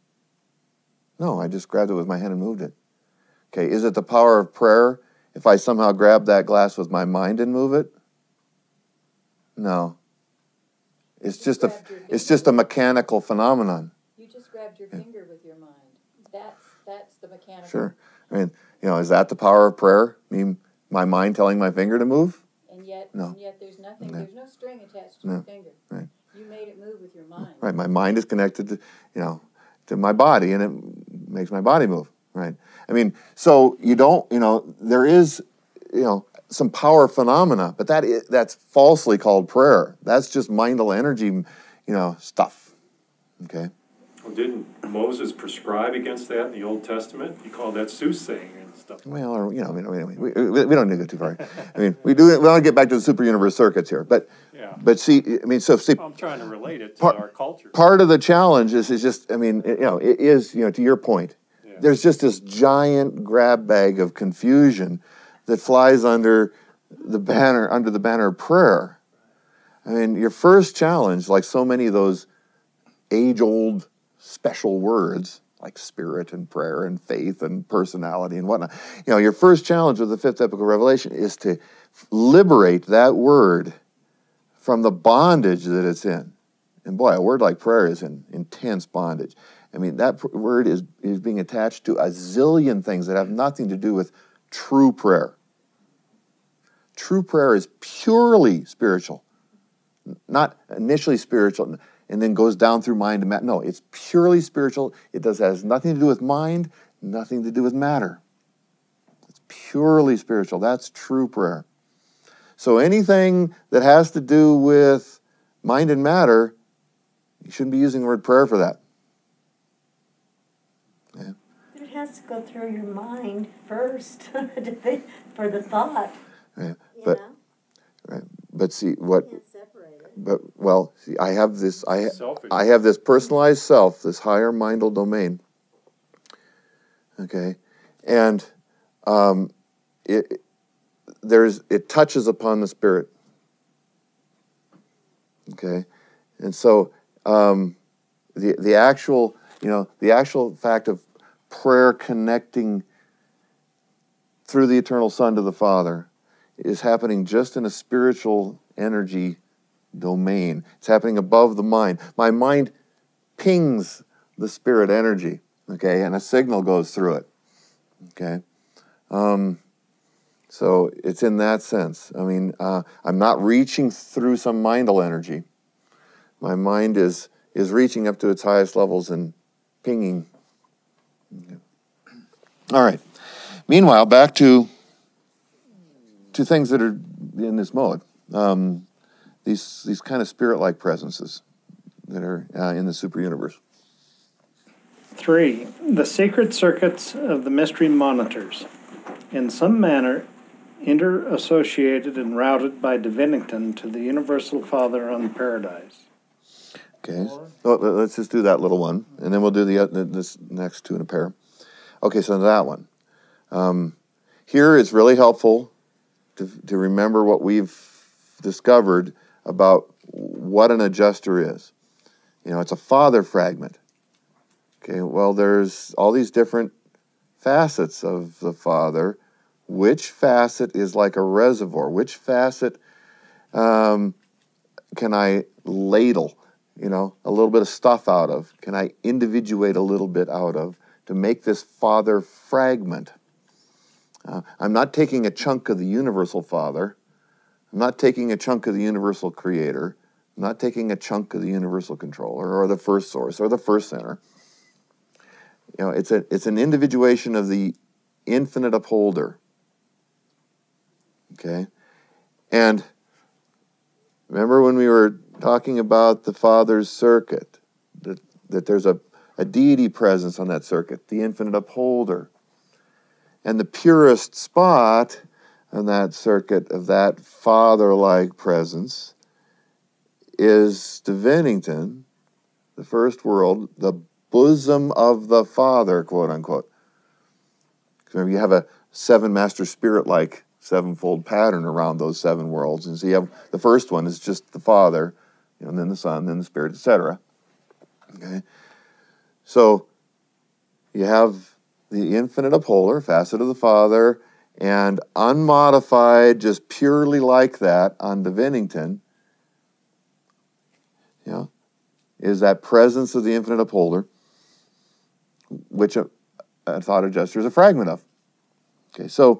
No, I just grabbed it with my hand and moved it. Okay, is it the power of prayer if I somehow grab that glass with my mind and move it? No. It's just a it's just a mechanical phenomenon. You just grabbed your finger with your mind. That's that's the mechanical. Sure. I mean, you know, is that the power of prayer? I mean, my mind telling my finger to move? And yet, No. and yet there's nothing, No. there's no string attached to No. your finger. Right. You made it move with your mind. Right. My mind is connected to, you know, to my body, and it makes my body move. Right. I mean, so you don't, you know, there is, you know, some power phenomena, but that is, that's falsely called prayer. That's just mindful energy, you know, stuff. Okay. Well, didn't Moses prescribe against that in the Old Testament? He called that soothsaying and stuff. Well, or, you know, I mean, I mean, we, we, we don't need to go too far. I mean, we do. We want to get back to the super universe circuits here, but Yeah. but see, I mean, so see, I'm trying to relate it to Part- our culture. part of the challenge is is just, I mean, it, you know, it is, you know, to your point, Yeah. there's just this giant grab bag of confusion that flies under the banner under the banner of prayer. I mean, your first challenge, like so many of those age-old special words, like spirit and prayer and faith and personality and whatnot, you know, your first challenge with the fifth epical revelation is to liberate that word from the bondage that it's in. And boy, a word like prayer is in intense bondage. I mean, that pr- word is, is being attached to a zillion things that have nothing to do with true prayer. True prayer is purely spiritual, not initially spiritual and then goes down through mind and matter. No, it's purely spiritual. It does has nothing to do with mind, nothing to do with matter. It's purely spiritual. That's true prayer. So anything that has to do with mind and matter, you shouldn't be using the word prayer for that. Yeah. But it has to go through your mind first to think, for the thought. Yeah. You But know? right. But see what You can't separate it. but well, see, I have this I Selfish. I have this personalized self, this higher mindal domain. Okay? And um it there's it touches upon the spirit. Okay? And so um the the actual, you know, the actual fact of prayer connecting through the eternal Son to the Father is happening just in a spiritual energy domain. It's happening above the mind. My mind pings the spirit energy, okay, and a signal goes through it, okay. Um, so it's in that sense. I mean, uh, I'm not reaching through some mindal energy. My mind is is reaching up to its highest levels and pinging. Okay. All right. Meanwhile, back to to things that are in this mode. Um, these these kind of spirit-like presences that are uh, in the super universe. Three, the secret circuits of the mystery monitors, in some manner inter-associated and routed by Divinington to the Universal Father on Paradise. Okay, so let's just do that little one, and then we'll do the uh, this next two in a pair. Okay, so that one. Um, here it's really helpful to to remember what we've discovered about what an adjuster is. You know, it's a father fragment. Okay, well, there's all these different facets of the father. Which facet is like a reservoir? Which facet um, can I ladle, you know, a little bit of stuff out of? Can I individuate a little bit out of to make this father fragment? Uh, I'm not taking a chunk of the universal father. I'm not taking a chunk of the universal creator. I'm not taking a chunk of the universal controller or the first source or the first center. You know, it's a it's an individuation of the infinite upholder. Okay? And remember when we were talking about the Father's circuit, that, that there's a, a deity presence on that circuit, the infinite upholder. And the purest spot on that circuit of that Father-like presence is Divinington, the first world, the bosom of the Father, quote unquote. Remember, you have a seven master spirit-like sevenfold pattern around those seven worlds. And so you have the first one is just the Father. you know, and then the Son, then the Spirit, et cetera. Okay, so you have the infinite upholder, facet of the Father, and unmodified, just purely like that on Divinington, you know, is that presence of the infinite upholder, which a, a thought adjuster is a fragment of. Okay, so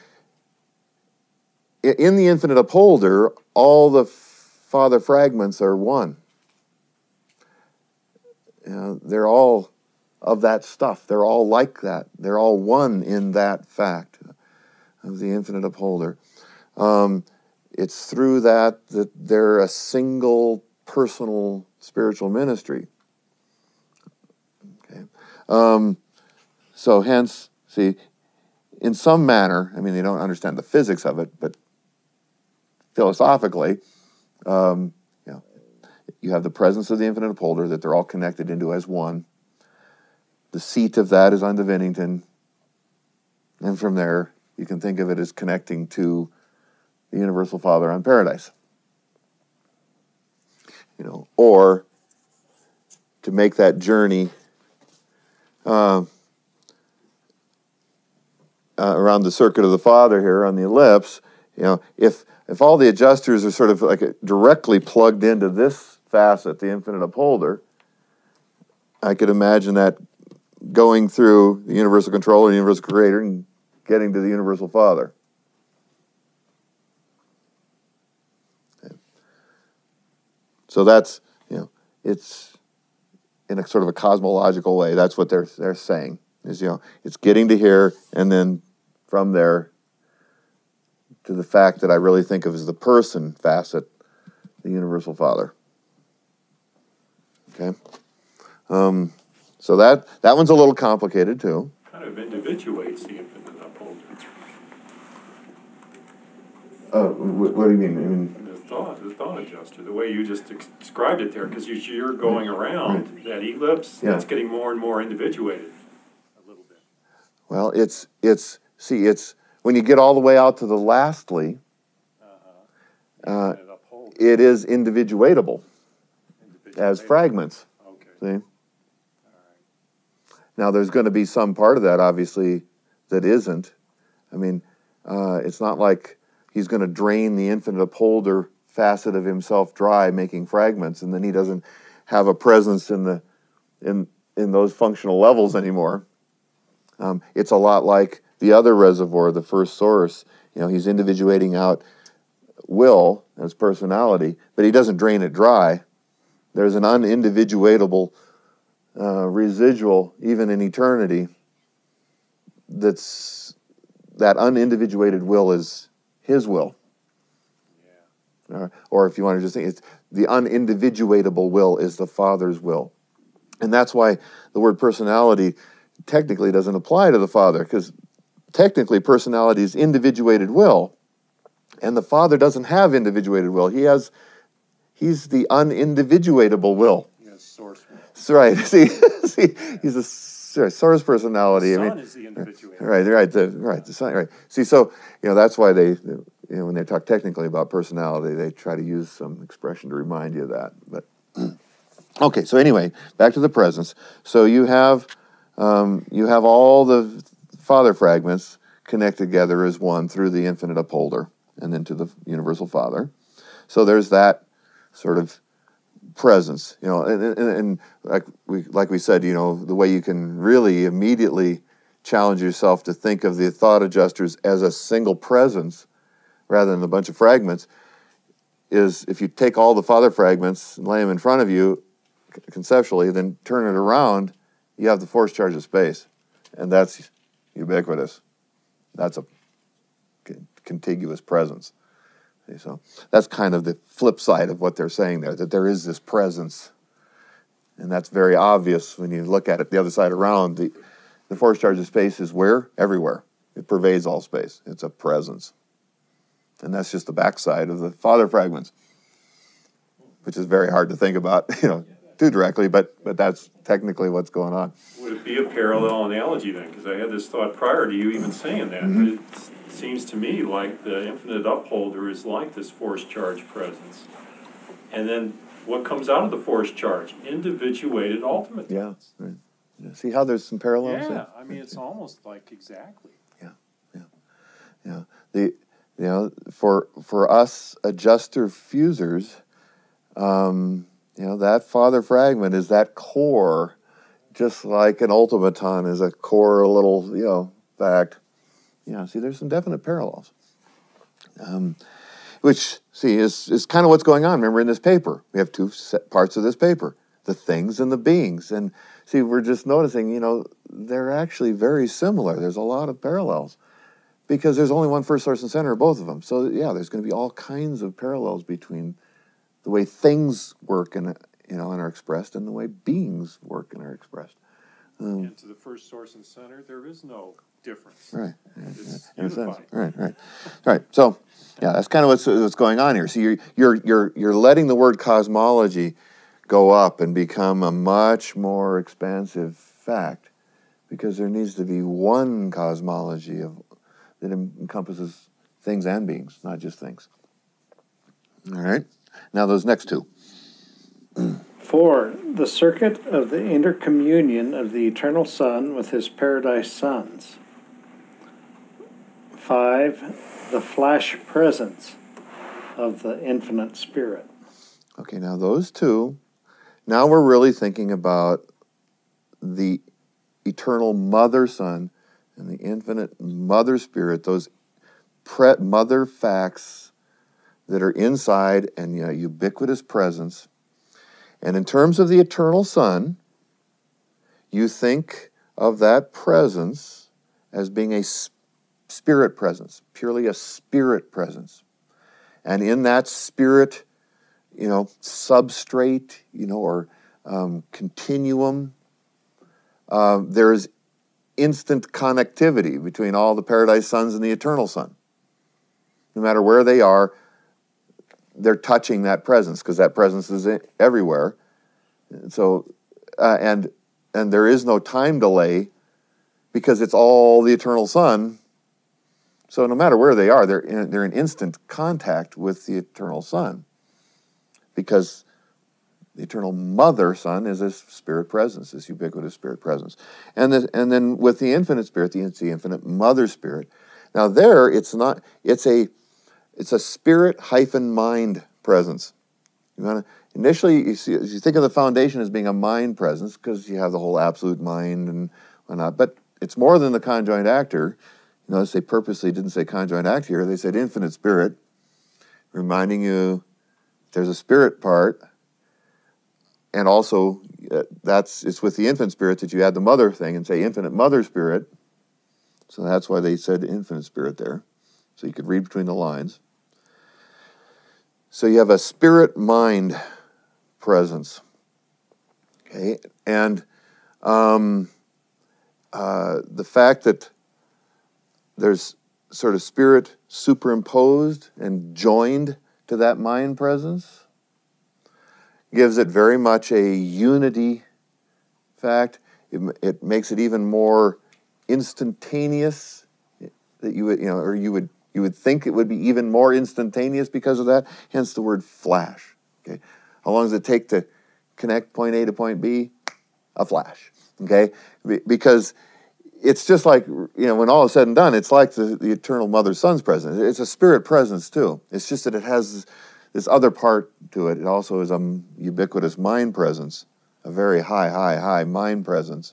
in the infinite upholder, all the Father fragments are one. You know, they're all of that stuff. They're all like that. They're all one in that fact of the infinite upholder. Um, it's through that that they're a single personal spiritual ministry. Okay. Um, so hence, see, in some manner, I mean, they don't understand the physics of it, but philosophically, um, you know, you have the presence of the infinite upholder that they're all connected into as one. The seat of that is on Divinington, and from there, you can think of it as connecting to the Universal Father on Paradise. You know, or to make that journey uh, uh, around the circuit of the Father here on the ellipse, you know, if if all the adjusters are sort of like directly plugged into this facet, the infinite upholder, I could imagine that going through the universal controller, the universal creator, and getting to the universal Father. Okay. So that's, you know, it's in a sort of a cosmological way. That's what they're they're saying is, you know, it's getting to here, and then from there to the fact that I really think of as the person facet, the universal Father. Okay. Um, so that that one's a little complicated too. Kind of individuates the infinite upholder. Uh, what, what do you mean? I mean, The thought, the thought adjuster, the way you just ex- described it there, because you're going around right. that ellipse, Yeah. that's getting more and more individuated a little bit. Well, it's it's see, it's when you get all the way out to the lastly, Uh-huh. uh, Infinite upholder. it is individuatable as Individuated. fragments. Okay. See? All right. Now, there's going to be some part of that, obviously, that isn't. I mean, uh, it's not like he's going to drain the infinite upholder facet of himself dry, making fragments, and then he doesn't have a presence in the in in those functional levels anymore. Um, it's a lot like the other reservoir, the first source. You know, he's individuating out will as personality, but he doesn't drain it dry. There's an unindividuatable uh, residual, even in eternity, that's that unindividuated will is his will. Yeah. Uh, or if you want to just think, it's the unindividuatable will is the Father's will. And that's why the word personality technically doesn't apply to the Father, because technically personality is individuated will, and the Father doesn't have individuated will. He has, he's the unindividuatable will. Yes, source will. That's right. See, see, he's a source personality. The I Son mean, is the individuated. right, right, the, right, the Son, right. See, so you know that's why they, you know, when they talk technically about personality, they try to use some expression to remind you of that. But okay, so anyway, back to the presence. So you have, um, you have all the Father fragments connect together as one through the infinite upholder, and then to the universal Father. So there's that sort of presence, you know, and, and, and like we like we said, you know, the way you can really immediately challenge yourself to think of the thought adjusters as a single presence rather than a bunch of fragments is if you take all the Father fragments and lay them in front of you conceptually, then turn it around, you have the force charge of space, and that's ubiquitous. That's a contiguous presence. So that's kind of the flip side of what they're saying there, that there is this presence. And that's very obvious when you look at it the other side around. The, the force charge of space is where? Everywhere. It pervades all space. It's a presence. And that's just the backside of the Father fragments, which is very hard to think about, you know, too directly, but, but that's technically what's going on. Would it be a parallel analogy then? Because I had this thought prior to you even saying that. Mm-hmm. It seems to me like the infinite upholder is like this force charge presence. And then what comes out of the force charge? Individuated ultimate. Yeah, right. Yeah. See how there's some parallels Yeah, there? I mean, it's almost like exactly. Yeah, the you know for for us adjuster fusers, um, you know that father fragment is that core, just like an ultimaton is a core little you know fact. Yeah, see, there's some definite parallels. Um, which see is is kind of what's going on. Remember in this paper, we have two set parts of this paper: the things and the beings. And see, we're just noticing, you know, they're actually very similar. There's a lot of parallels. Because there's only one first source and center of both of them. So yeah, there's going to be all kinds of parallels between the way things work and you know and are expressed and the way beings work and are expressed. Um, And to the first source and center, there is no difference. right. It's In a sense. unified. Right. Right. Right. So yeah, that's kind of what's what's going on here. So you're you're you're you're letting the word cosmology go up and become a much more expansive fact, because there needs to be one cosmology of that encompasses things and beings, not just things. All right. Now those next two. Four, the circuit of the intercommunion of the eternal Son with his paradise sons. Five, the flash presence of the infinite Spirit. Okay, now those two. Now we're really thinking about the eternal Mother Son and the infinite Mother Spirit, those pre- mother facts that are inside and you know, ubiquitous presence. And in terms of the eternal Son, you think of that presence as being a spirit presence, purely a spirit presence. And in that spirit, you know, substrate, you know, or um, continuum, uh, there is instant connectivity between all the paradise sons and the eternal Son. No matter where they are, they're touching that presence because that presence is everywhere. So, uh, and and there is no time delay because it's all the eternal Son. So no matter where they are, they're in, they're in instant contact with the eternal Son, because the eternal Mother Son is a spirit presence, this ubiquitous spirit presence. And then, and then with the infinite Spirit, the, it's the infinite Mother Spirit. Now there, it's not, it's a, it's a spirit hyphen mind presence. You want to, initially, you see, you think of the foundation as being a mind presence because you have the whole absolute mind and whatnot, but it's more than the conjoined actor. You notice they purposely didn't say conjoined act here. They said infinite Spirit, reminding you there's a spirit part. And also, uh, that's it's with the infant spirit that you add the mother thing and say infinite Mother Spirit. So that's why they said infinite Spirit there. So you could read between the lines. So you have a spirit mind presence. Okay, and um, uh, the fact that there's sort of spirit superimposed and joined to that mind presence gives it very much a unity fact. It, it makes it even more instantaneous that you would, you know, or you would you would think it would be even more instantaneous because of that. Hence the word flash. Okay, how long does it take to connect point A to point B? A flash. Okay, because it's just like, you know, when all is said and done, it's like the, the eternal Mother Son's presence. It's a spirit presence too. It's just that it has this other part to it. It also is a ubiquitous mind presence, a very high, high, high mind presence.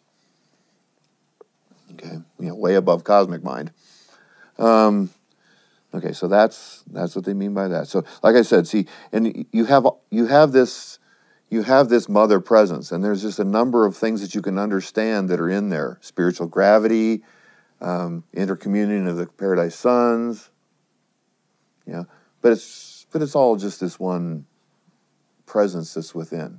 Okay, you know, way above cosmic mind. Um, okay, so that's that's what they mean by that. So, like I said, see, and you have you have this you have this mother presence, and there's just a number of things that you can understand that are in there: spiritual gravity, um, intercommunion of the paradise sons. Yeah, but it's. But it's all just this one presence that's within.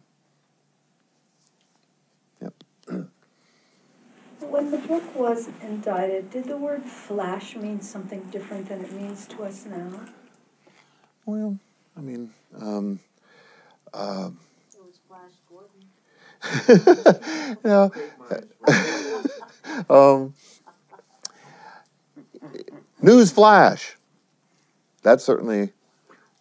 Yep. When the book was indicted, did the word flash mean something different than it means to us now? Well, I mean, um, uh, It was Flash Gordon. yeah. um, news flash. That's certainly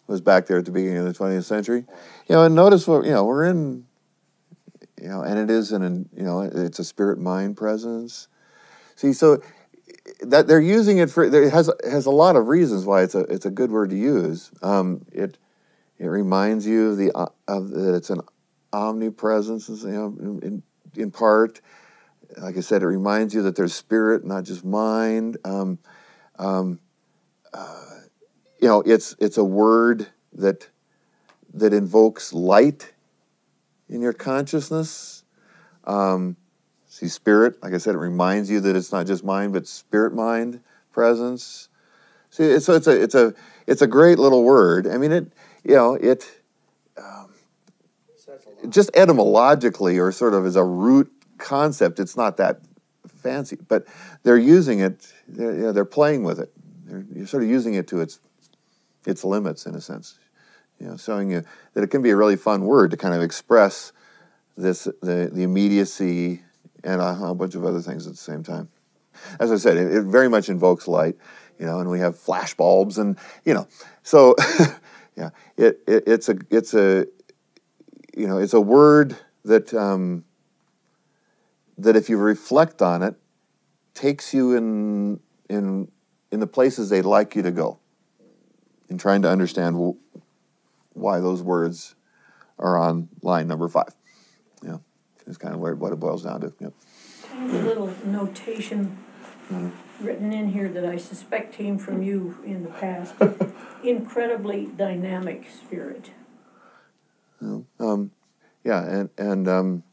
was back there at the beginning of the twentieth century. You know, and notice what, you know, we're in, you know, and it is an, you know, it's a spirit mind presence. See, so that they're using it for, it has has a lot of reasons why it's a it's a good word to use. Um, it it reminds you of the uh, of that it's an omnipresence, you know, in in part. Like I said, it reminds you that there's spirit, not just mind. Um, um, uh, you know, it's it's a word that that invokes light in your consciousness. Um, see, spirit, like I said, it reminds you that it's not just mind, but spirit, mind, presence. See, it's, so it's a it's a it's a great little word. I mean, it you know it um, just etymologically or sort of as a root concept, it's not that fancy, but they're using it. They're, you know, they're playing with it. They're, you're sort of using it to its its limits in a sense. You know, showing you that it can be a really fun word to kind of express this the the immediacy and a whole bunch of other things at the same time. As I said, it, it very much invokes light. You know, and we have flash bulbs, and you know, so yeah, it, it it's a it's a you know it's a word that. Um, that if you reflect on it, takes you in in in the places they'd like you to go, in trying to understand w- why those words are on line number five. Yeah, you know, it's kind of where, what it boils down to. Yeah. I have a little notation Mm-hmm. written in here that I suspect came from you in the past. Incredibly dynamic spirit. You know, um, yeah, and and. Um,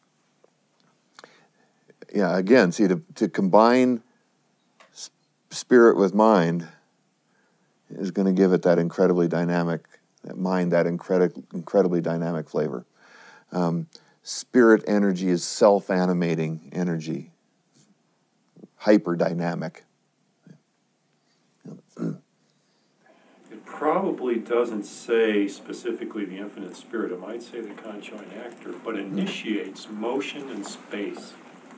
Yeah, again, see, to, to combine sp- spirit with mind is going to give it that incredibly dynamic, that mind, that incredi- incredibly dynamic flavor. Um, spirit energy is self-animating energy, hyper-dynamic. It probably doesn't say specifically the infinite spirit. It might say the conjoint actor, but initiates motion and space.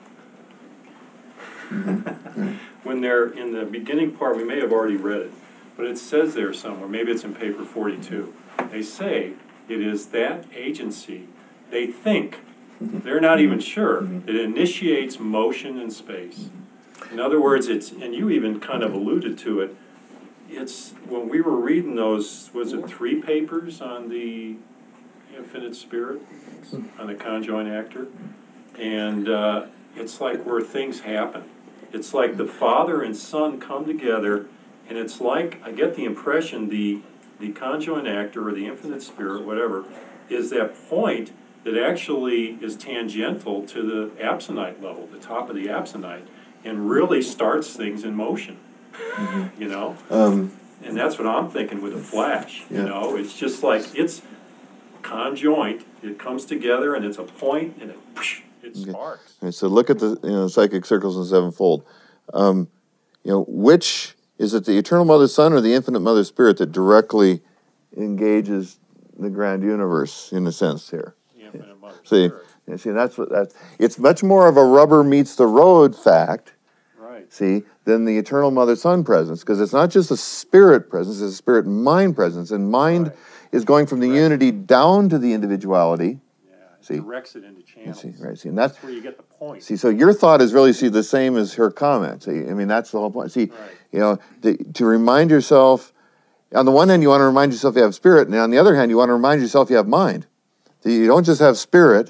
When they're in the beginning part, we may have already read it, but it says there somewhere, maybe it's in paper forty-two, they say it is that agency, they think, they're not even sure, it initiates motion in space. In other words, it's, and you even kind of alluded to it, it's, when we were reading those, was it three papers on the infinite spirit, on the conjoint actor? And uh, it's like where things happen. It's like the Father and Son come together, and it's like, I get the impression the the conjoint actor or the infinite spirit, whatever, is that point that actually is tangential to the absonite level, the top of the absonite, and really starts things in motion, you know? Um, and that's what I'm thinking with a flash, you Yeah. know? It's just like, it's conjoint, it comes together, and it's a point, and it, it Okay. sparks. Okay, so look at the you know, psychic circles and sevenfold. Um, you know, which is it, the Eternal Mother Son or the Infinite Mother Spirit that directly engages the grand universe in a sense here? The infinite Mother See, Spirit. yeah, see, that's what that's. It's much more of a rubber meets the road fact. Right. See, than the Eternal Mother Son presence, because it's not just a spirit presence; it's a spirit mind presence, and mind Right. is going from the Correct. unity down to the individuality. Yeah, it See. directs it into channels. See, right? See, and that's, That's where you get the point. see. So your thought is really see the same as her comment. See, I mean that's the whole point. See, Right. you know, the, to remind yourself. On the one hand, you want to remind yourself you have spirit, and on the other hand, you want to remind yourself you have mind. So you don't just have spirit,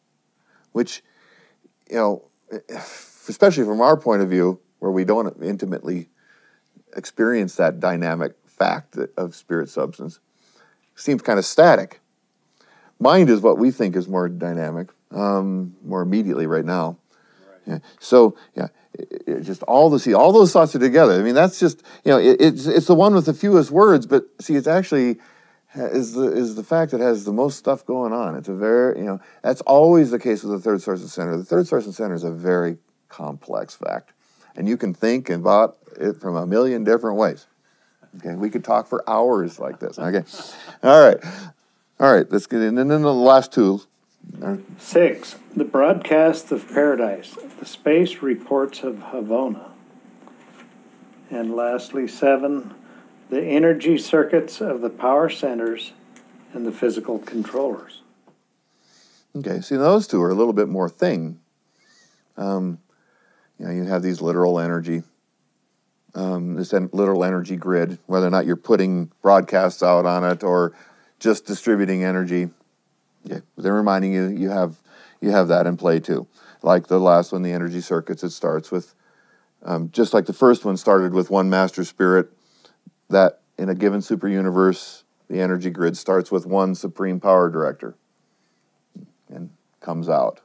which, you know, especially from our point of view, where we don't intimately experience that dynamic fact of spirit substance, seems kind of static. Mind is what we think is more dynamic, um, more immediately right now. Right. Yeah. So, yeah, it, it just all the see all those thoughts are together. I mean, that's just you know, it, it's it's the one with the fewest words, but see, it's actually is the is the fact that has the most stuff going on. It's a very you know that's always the case with the third source and center. The third source and center is a very complex fact, and you can think about it from a million different ways. Okay, we could talk for hours like this. Okay, all right, all right. Let's get in, and then the last two. Six, the broadcast of paradise, the space reports of Havona. And lastly, seven, the energy circuits of the power centers, and the physical controllers. Okay, see, those two are a little bit more thing. Um, you know, you have these literal energy, um, this en- literal energy grid, whether or not you're putting broadcasts out on it or just distributing energy. Yeah, they're reminding you you have you have that in play too. Like the last one, the energy circuits, it starts with, um, just like the first one started with one master spirit, that in a given super universe, the energy grid starts with one supreme power director and comes out.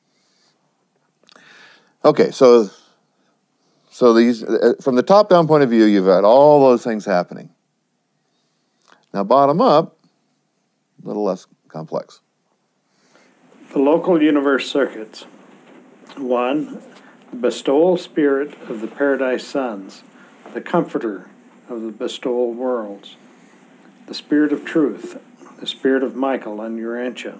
Okay, so so these uh, from the top-down point of view, you've got all those things happening. Now, bottom up, a little less complex. The local universe circuits. One, the bestowal spirit of the paradise sons, the comforter of the bestowal worlds, the spirit of truth, the spirit of Michael and Urantia.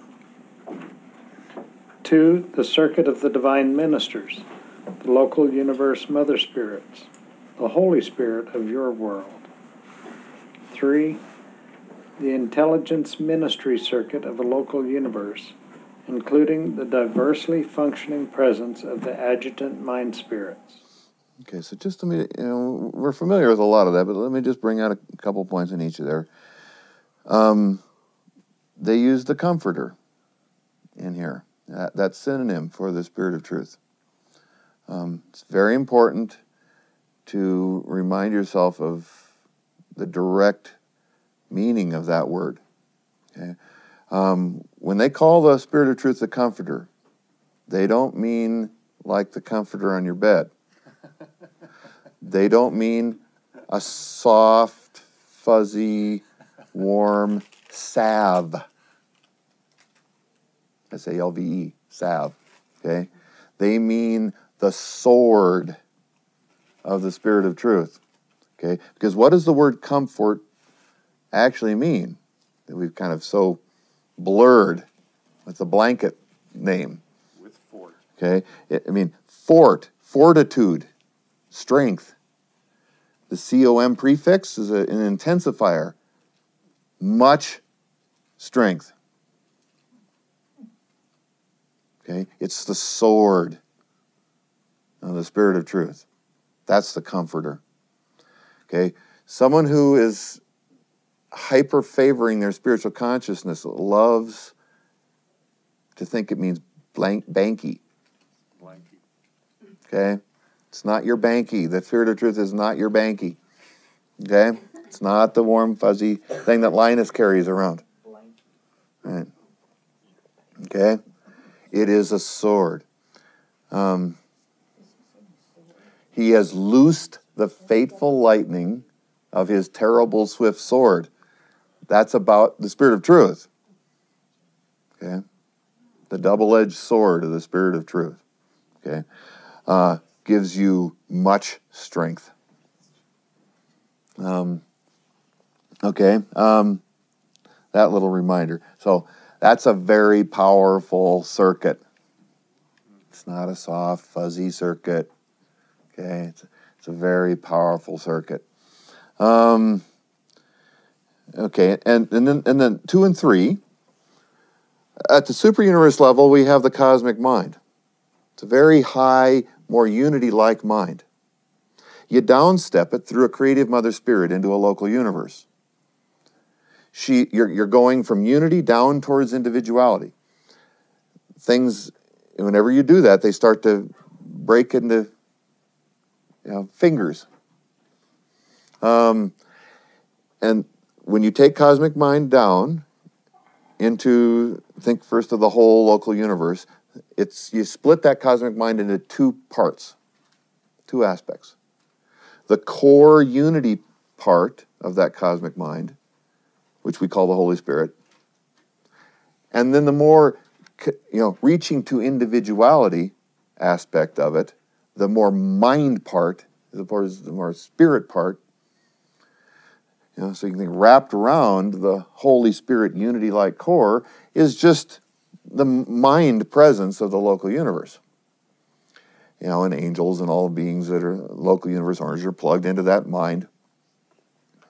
Two, the circuit of the divine ministers, the local universe mother spirits, the Holy Spirit of your world. Three, the intelligence ministry circuit of a local universe, including the diversely functioning presence of the adjutant mind spirits. Okay, so just let me, you know, we're familiar with a lot of that, but let me just bring out a couple points in each of there. Um, they use the comforter in here. That, that's synonym for the spirit of truth. Um, it's very important to remind yourself of the direct meaning of that word. Okay, um, when they call the spirit of truth the comforter, they don't mean like the comforter on your bed. They don't mean a soft, fuzzy, warm salve. S A L V E, salve. Okay? They mean the sword of the Spirit of Truth. Okay? Because what does the word comfort actually mean? That we've kind of so blurred with the blanket name. With fort. Okay? It, I mean, fort, fortitude, strength. The C O M prefix is a, an intensifier. Much strength. Okay? It's the sword of the Spirit of Truth. That's the comforter. Okay? Someone who is hyper favoring their spiritual consciousness loves to think it means blank banky. Blanky. Okay? It's not your banky. The Spirit of Truth is not your banky. Okay? It's not the warm, fuzzy thing that Linus carries around. Right. Okay? It is a sword. Um, he has loosed the fateful lightning of his terrible swift sword. That's about the Spirit of Truth. Okay? The double-edged sword of the Spirit of Truth. Okay? Uh, gives you much strength. Um, okay? Um, that little reminder. So that's a very powerful circuit. It's not a soft, fuzzy circuit. Okay? It's, it's a very powerful circuit. Um, okay, and, and, then, and then two and three. At the super universe level, we have the cosmic mind. It's a very high, more unity-like mind. You downstep it through a creative mother spirit into a local universe. She, you're, you're going from unity down towards individuality. Things, whenever you do that, they start to break into, you know, fingers. Um, and when you take cosmic mind down into, think first of the whole local universe, it's you split that cosmic mind into two parts, two aspects. The core unity part of that cosmic mind, which we call the Holy Spirit, and then the more, you know, reaching to individuality aspect of it, the more mind part, as opposed to the more spirit part. You know, so you can think wrapped around the Holy Spirit unity-like core is just the mind presence of the local universe. You know, and angels and all beings that are local universe orange are plugged into that mind.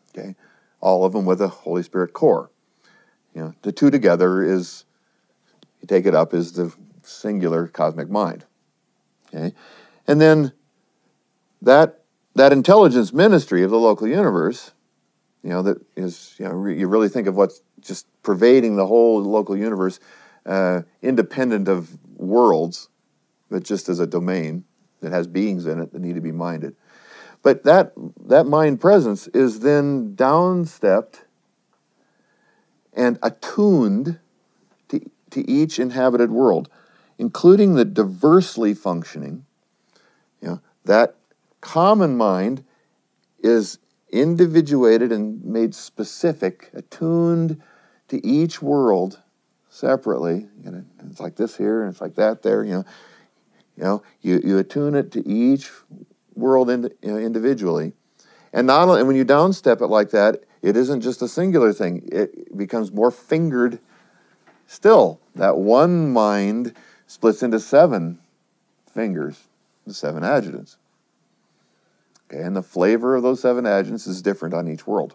Okay, all of them with a Holy Spirit core. You know, the two together is, you take it up, is the singular cosmic mind. Okay, and then that that intelligence ministry of the local universe, you know, that is, you know, re- you really think of what's just pervading the whole local universe, uh, independent of worlds, but just as a domain that has beings in it that need to be minded. But that that mind presence is then downstepped and attuned to, to each inhabited world, including the diversely functioning. You know, that common mind is individuated and made specific, attuned to each world separately. You know, it's like this here, and it's like that there. You know, you know, you, you attune it to each world in, you know, individually, and not only, and when you downstep it like that, it isn't just a singular thing. It becomes more fingered. Still, that one mind splits into seven fingers, the seven adjutants. Okay, and the flavor of those seven adjutants is different on each world.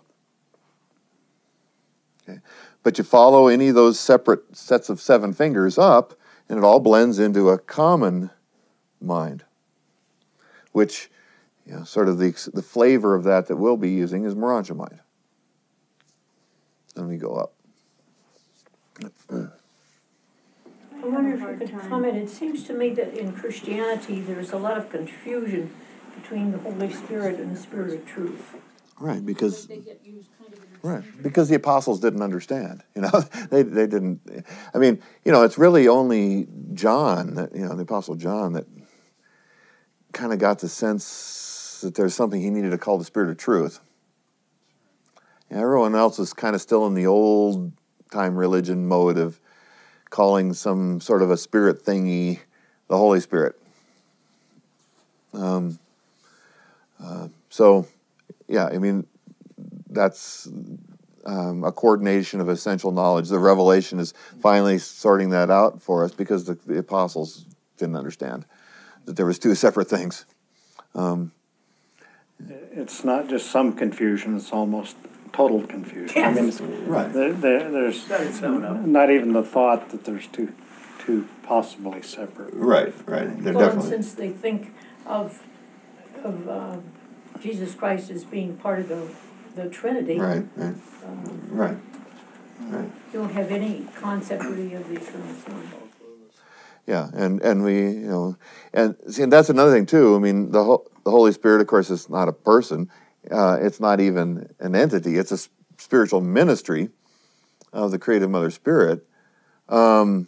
Okay, but you follow any of those separate sets of seven fingers up, and it all blends into a common mind, which, you know, sort of the the flavor of that that we'll be using is Morancha mind. Let me go up. I wonder if you could comment, it seems to me that in Christianity there's a lot of confusion between the Holy Spirit and the Spirit of truth. Right, because They get used kind of right, because the apostles didn't understand. You know, they they didn't. I mean, you know, it's really only John, that, you know, the apostle John, that kind of got the sense that there's something he needed to call the Spirit of truth. And everyone else is kind of still in the old time religion mode of calling some sort of a spirit thingy the Holy Spirit. Um, uh, so, yeah, I mean, that's um, a coordination of essential knowledge. The Revelation is finally sorting that out for us because the, the apostles didn't understand that there was two separate things. Um, It's not just some confusion, it's almost total confusion. I mean, it's- right. there, there, there's not even the thought that there's two, two possibly separate. Right, right. They're Well, and definitely. since they think of, of um, Jesus Christ as being part of the, the Trinity, Right, right, um, right, right. you don't have any concept really of the eternal Son. Yeah, and, and we, you know, and see, and that's another thing too. I mean, the Ho- the Holy Spirit, of course, is not a person. Uh, it's not even an entity. It's a s- spiritual ministry of the Creative Mother Spirit. Um,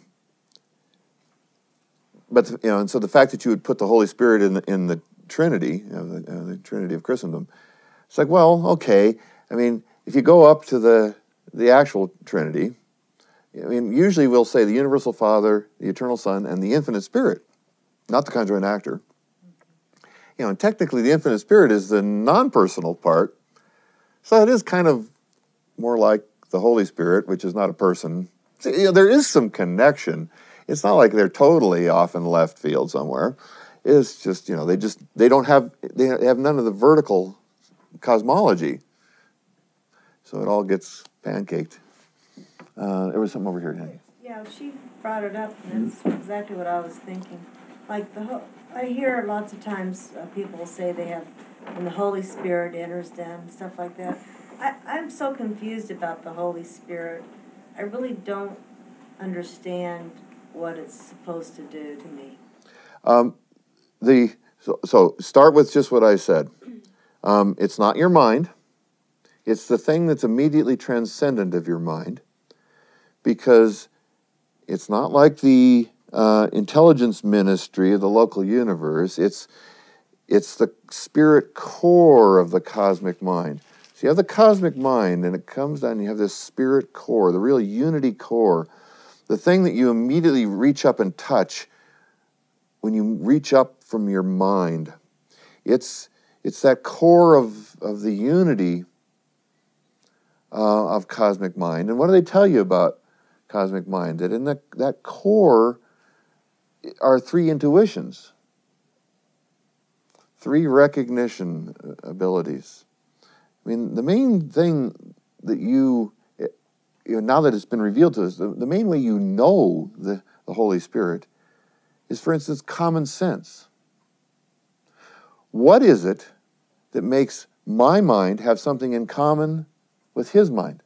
but you know, and so the fact that you would put the Holy Spirit in the, in the Trinity, you know, the, uh, the Trinity of Christendom, it's like, well, okay. I mean, if you go up to the the actual Trinity, I mean, usually we'll say the Universal Father, the Eternal Son, and the Infinite Spirit, not the conjoined actor. You know, and technically the Infinite Spirit is the non-personal part, so it is kind of more like the Holy Spirit, which is not a person. So, you know, there is some connection. It's not like they're totally off in left field somewhere. It's just, you know, they just, they don't have, they have none of the vertical cosmology. So it all gets pancaked. Uh, there was something over here. Hank. Yeah, she brought it up, and that's exactly what I was thinking. Like the, ho- I hear lots of times uh, people say they have, when the Holy Spirit enters them, stuff like that. I, I'm so confused about the Holy Spirit. I really don't understand what it's supposed to do to me. Um, the so, so start with just what I said. Um, it's not your mind. It's the thing that's immediately transcendent of your mind, because it's not like the uh, intelligence ministry of the local universe. It's it's the spirit core of the cosmic mind. So you have the cosmic mind, and it comes down, and you have this spirit core, the real unity core, the thing that you immediately reach up and touch when you reach up from your mind. It's it's that core of, of the unity uh, of cosmic mind. And what do they tell you about cosmic mind? That in that, that core are three intuitions, three recognition abilities. I mean, the main thing that you, you know, now that it's been revealed to us, the, the main way you know the, the Holy Spirit is, for instance, common sense. What is it that makes my mind have something in common with his mind?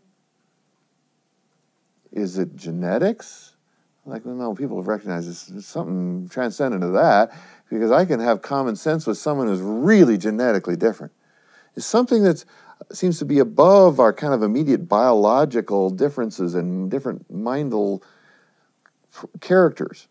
Is it genetics? Like, well, no, people have recognized this. There's something transcendent to that, because I can have common sense with someone who's really genetically different. It's something that seems to be above our kind of immediate biological differences and different mindal characters.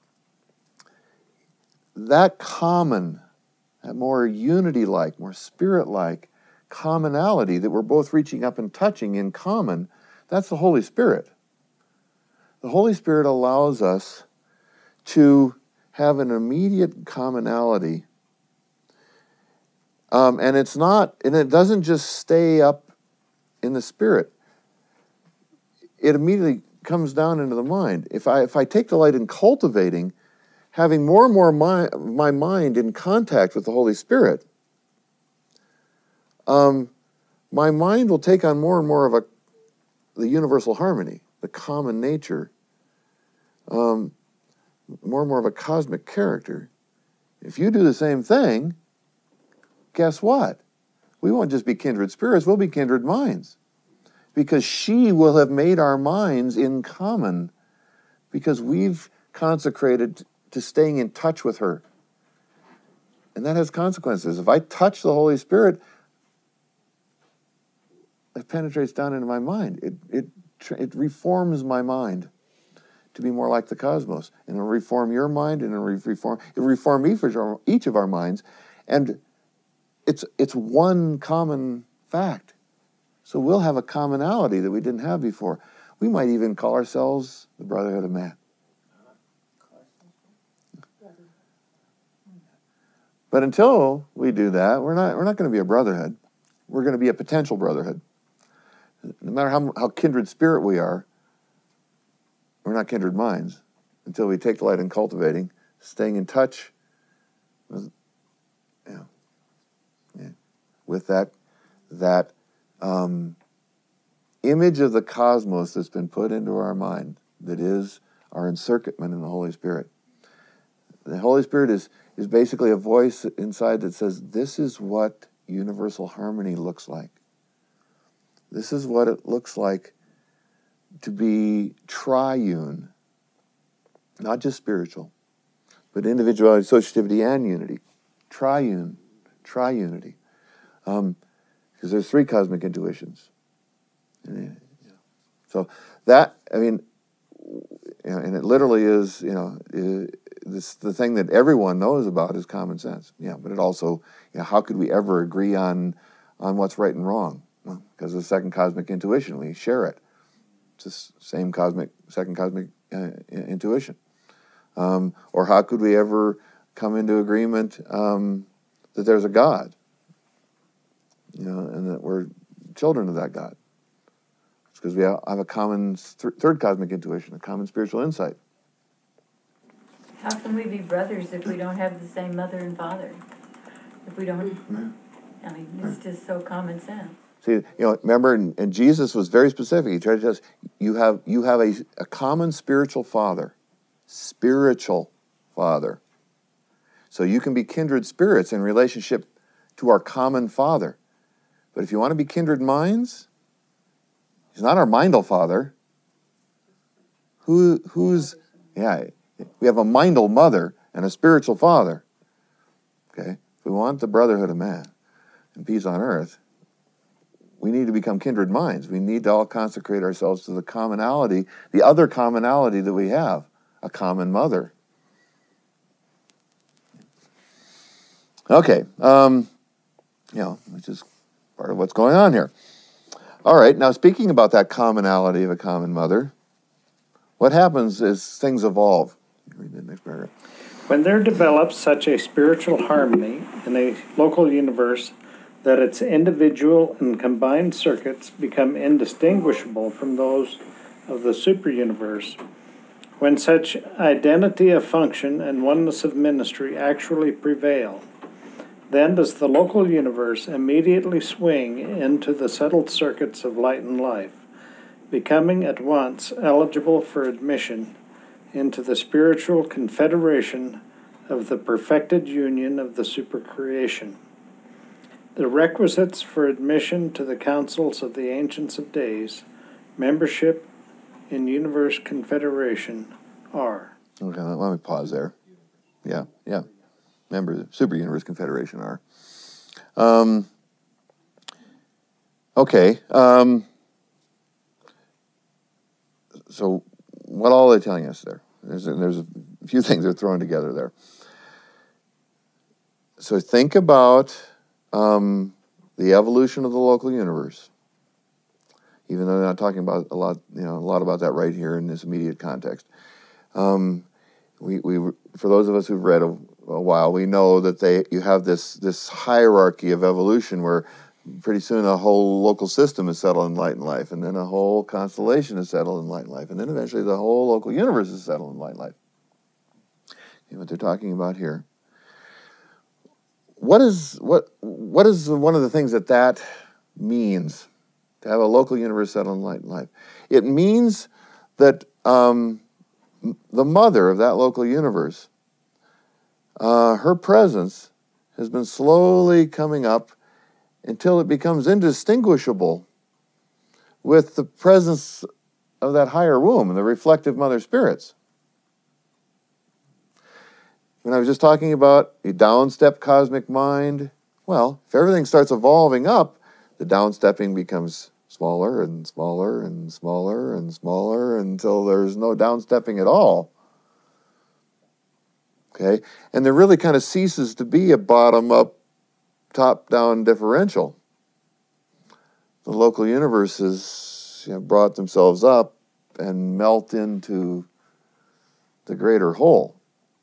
That common, that more unity-like, more spirit-like commonality that we're both reaching up and touching in common, that's the Holy Spirit. The Holy Spirit allows us to have an immediate commonality, um, and it's not, and it doesn't just stay up in the spirit. It immediately comes down into the mind. If I if I take delight in cultivating, having more and more my, my mind in contact with the Holy Spirit, um, my mind will take on more and more of a the universal harmony, the common nature, um, more and more of a cosmic character. If you do the same thing, guess what? We won't just be kindred spirits, we'll be kindred minds. Because she will have made our minds in common, because we've consecrated to staying in touch with her. And that has consequences. If I touch the Holy Spirit, it penetrates down into my mind. It, it, it reforms my mind to be more like the cosmos. And it'll reform your mind, and it'll reform, it'll reform each of our, each of our minds. And it's, it's one common fact. So we'll have a commonality that we didn't have before. We might even call ourselves the Brotherhood of Man. But until we do that, we're not, we're not going to be a brotherhood. We're going to be a potential brotherhood. No matter how, how kindred spirit we are, we're not kindred minds until we take delight in cultivating, staying in touch with, you know, yeah, with that, that um, image of the cosmos that's been put into our mind, that is our encircuitment in the Holy Spirit. The Holy Spirit is, is basically a voice inside that says, this is what universal harmony looks like. This is what it looks like to be triune, not just spiritual, but individuality, associativity, and unity. Triune, triunity. Um, because there's three cosmic intuitions. And, you know, so that, I mean, you know, and it literally is, you know, it, this the thing that everyone knows about is common sense. Yeah, but it also, you know, how could we ever agree on on what's right and wrong? Well, because of the second cosmic intuition, we share it. It's the same cosmic, second cosmic uh, intuition. Um, or how could we ever come into agreement um, that there's a God, you know, and that we're children of that God? It's because we have a common th- third cosmic intuition, a common spiritual insight. How can we be brothers if we don't have the same mother and father? If we don't, I mean, it's just so common sense. See, you know, remember, and, and Jesus was very specific. He tried to tell us, you have, you have a, a common spiritual father. Spiritual father. So you can be kindred spirits in relationship to our common father. But if you want to be kindred minds, he's not our mindal father. Who, who's, yeah, we have a mindal mother and a spiritual father. Okay? If we want the brotherhood of man and peace on earth, we need to become kindred minds. We need to all consecrate ourselves to the commonality, the other commonality that we have, a common mother. Okay, um, you know, which is part of what's going on here. All right, now speaking about that commonality of a common mother, what happens as things evolve? Read the next paragraph. When there develops such a spiritual harmony in a local universe that its individual and combined circuits become indistinguishable from those of the superuniverse, when such identity of function and oneness of ministry actually prevail, Then does the local universe immediately swing into the settled circuits of light and life, becoming at once eligible for admission into the spiritual confederation of the perfected union of the supercreation. The requisites for admission to the councils of the Ancients of Days, membership in Universe Confederation, are. Okay, let me pause there. Yeah, yeah. Members of Super Universe Confederation are. Um, okay. Um, so what all are they telling us there? There's a, there's a few things they're throwing together there. So think about um, the evolution of the local universe. Even though they're not talking about a lot, you know, a lot about that right here in this immediate context. Um, we, we, for those of us who've read a, a while, we know that they, you have this this hierarchy of evolution where pretty soon a whole local system is settled in light and life, and then a whole constellation is settled in light and life, and then eventually the whole local universe is settled in light and life. See what they're talking about here. What is what what is one of the things that that means? To have a local universe settled in light and life. It means that um, the mother of that local universe, uh, her presence has been slowly coming up until it becomes indistinguishable with the presence of that higher womb and the reflective mother spirits. When I was just talking about a downstep cosmic mind, well, if everything starts evolving up, the downstepping becomes smaller and smaller and smaller and smaller until there's no downstepping at all. Okay? And there really kind of ceases to be a bottom-up, top-down differential. The local universes, you know, brought themselves up and melt into the greater whole.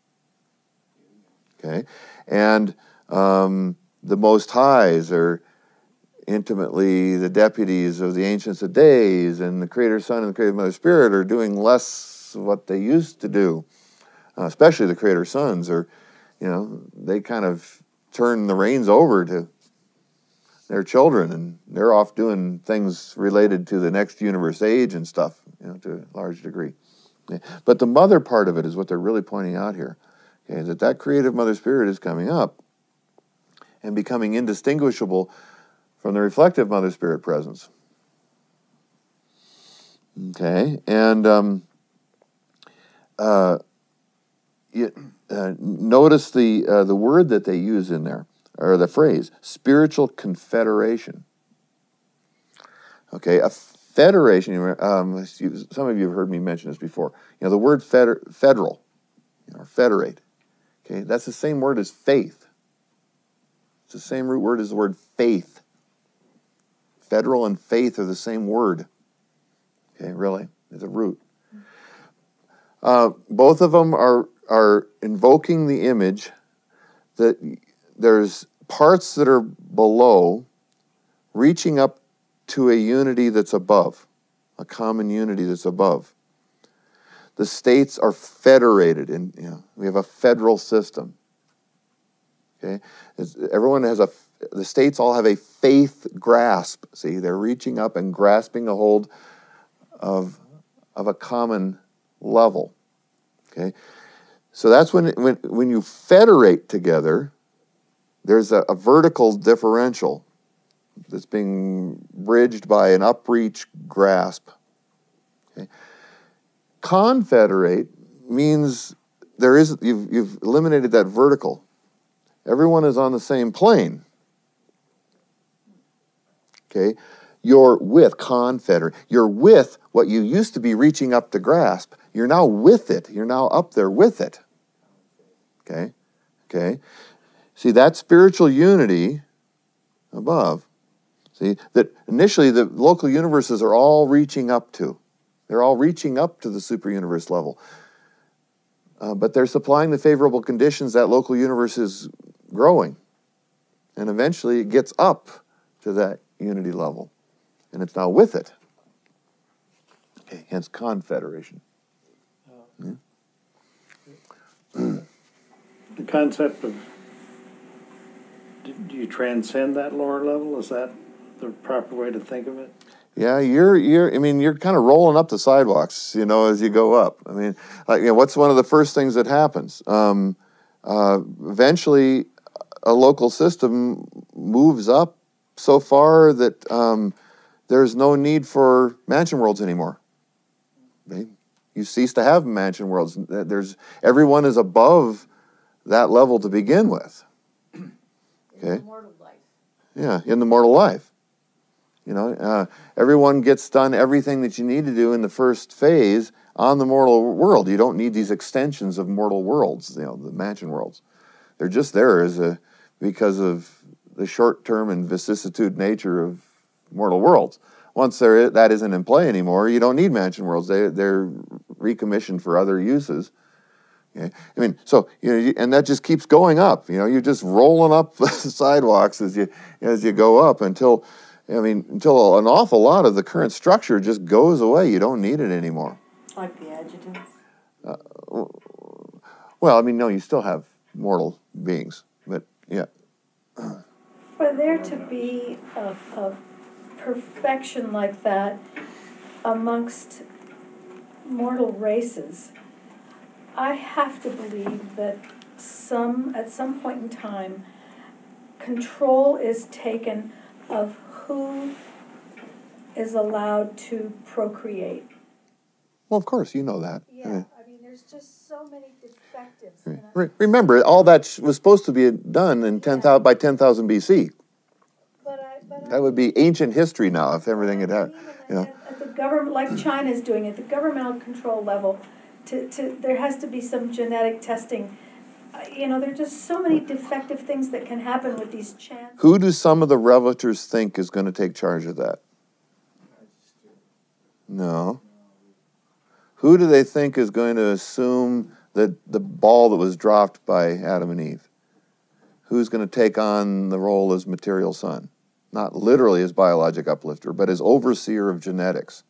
Okay? And um, the Most Highs are intimately the deputies of the Ancients of Days, and the Creator Son and the Creator Mother Spirit are doing less what they used to do. Uh, especially the Creator Sons are, you know, they kind of turn the reins over to their children, and they're off doing things related to the next universe age and stuff, you know, to a large degree. Yeah. But the mother part of it is what they're really pointing out here, okay, that that creative Mother Spirit is coming up and becoming indistinguishable from the reflective Mother Spirit presence. Okay, and um, uh, you, uh, notice the uh, the word that they use in there, or the phrase, spiritual confederation. Okay, a federation, um, some of you have heard me mention this before. You know, the word feder, federal, you know, or federate, okay, that's the same word as faith. It's the same root word as the word faith. Federal and faith are the same word. Okay, really, it's a root. Uh, both of them are are invoking the image that there's parts that are below reaching up to a unity that's above, a common unity that's above. The states are federated, and you know, we have a federal system. Okay, it's, everyone has a. The states all have a faith grasp. See, they're reaching up and grasping a hold of of a common level. Okay, so that's when when when you federate together, there's a, a vertical differential that's being bridged by an upreach grasp. Okay, confederate means there is you've you've eliminated that vertical. Everyone is on the same plane. Okay, you're with confederate. You're with what you used to be reaching up to grasp. You're now with it. You're now up there with it. Okay, okay. See, that spiritual unity above. See, that initially the local universes are all reaching up to. They're all reaching up to the super universe level. Uh, but they're supplying the favorable conditions that local universe is growing. And eventually it gets up to that unity level. And it's now with it. Okay, hence confederation. Yeah. The concept of do do you transcend that lower level? Is that the proper way to think of it? Yeah, you're you're. I mean, you're kind of rolling up the sidewalks, you know, as you go up. I mean, like, you know, what's one of the first things that happens? Um, uh, eventually, a local system moves up so far that um, there's no need for mansion worlds anymore. They, you cease to have mansion worlds. There's everyone is above that level to begin with. Okay. In mortal life. Yeah, in the mortal life. You know, uh, everyone gets done everything that you need to do in the first phase on the mortal world. You don't need these extensions of mortal worlds, you know, the mansion worlds. They're just there as a because of the short-term and vicissitude nature of mortal worlds. Once there that isn't in play anymore, you don't need mansion worlds. They they're recommissioned for other uses. Okay? I mean, so you know, you, and that just keeps going up. You know, you're just rolling up the sidewalks as you as you go up until. I mean, until an awful lot of the current structure just goes away. You don't need it anymore. Like the adjutants? Uh, well, I mean, no, you still have mortal beings, but yeah. For there to be a, a perfection like that amongst mortal races, I have to believe that some, at some point in time, control is taken of who is allowed to procreate. Well, of course, you know that. Yeah, I mean, I mean, there's just so many defectives. re- and I- re- remember, all that sh- was supposed to be done in ten thousand by ten thousand B C. But I, but I That would be ancient history now if everything had happened. Even You know, at, at the government, like China's doing at the governmental control level, to, to there has to be some genetic testing. Uh, you know, there are just so many defective things that can happen with these chances. who do some of the revelers think is going to take charge of that? No. Who do they think is going to assume that the ball that was dropped by Adam and Eve? Who's going to take on the role as material son? Not literally as biologic uplifter, but as overseer of genetics.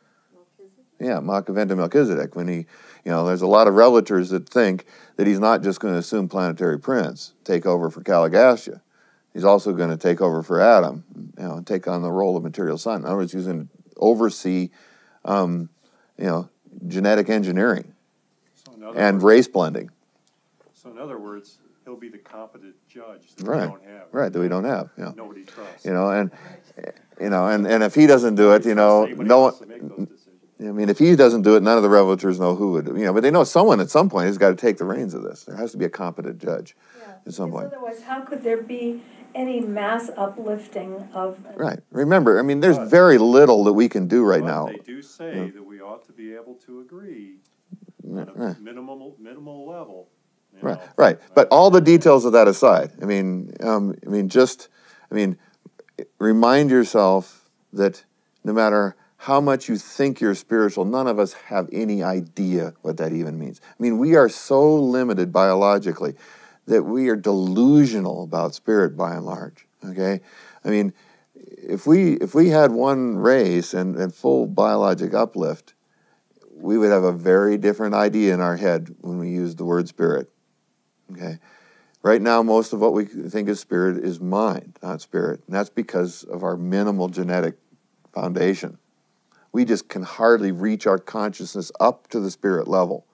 Yeah, Makaventa Melchizedek. When he, you know, there's a lot of revelers that think that he's not just going to assume planetary prince, take over for Caligastia. He's also going to take over for Adam, you know, and take on the role of material son. In other words, he's going to oversee, um, you know, genetic engineering So in other and words- race blending. So in other words, he'll be the competent judge that Right. we don't have. Right, that we don't have. You know, Nobody trusts. you know, and you know, and, and if he doesn't do it, you know, Anybody no one. else to make those decisions. I mean, if he doesn't do it, none of the revelers know who would. You know, but they know someone at some point has got to take the reins of this. There has to be a competent judge Yeah, at some because point. otherwise, how could there be any mass uplifting of? Right. Remember, I mean, there's But- very little that we can do right But now. they do say that we ought to be able to agree on a Right. minimal, minimal level. you Right, know. right. But all the details of that aside, I mean, um, I mean, just, I mean, remind yourself that no matter how much you think you're spiritual, none of us have any idea what that even means. I mean, we are so limited biologically that we are delusional about spirit by and large. Okay, I mean, if we if we had one race and, and full biologic uplift, we would have a very different idea in our head when we use the word spirit. Okay, right now most of what we think is spirit is mind, not spirit, and that's because of our minimal genetic foundation. We just can hardly reach our consciousness up to the spirit level.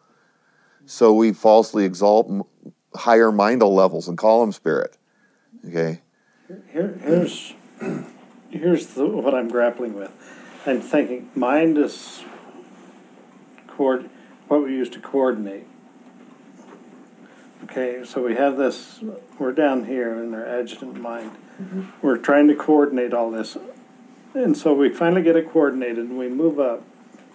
So we falsely exalt m- higher mindal levels and call them spirit. Okay? Here, here's here's the, what I'm grappling with. I'm thinking mind is coord, what we use to coordinate. Okay, so we have this. We're down here in our adjutant mind. Mm-hmm. We're trying to coordinate all this, and so we finally get it coordinated, and we move up.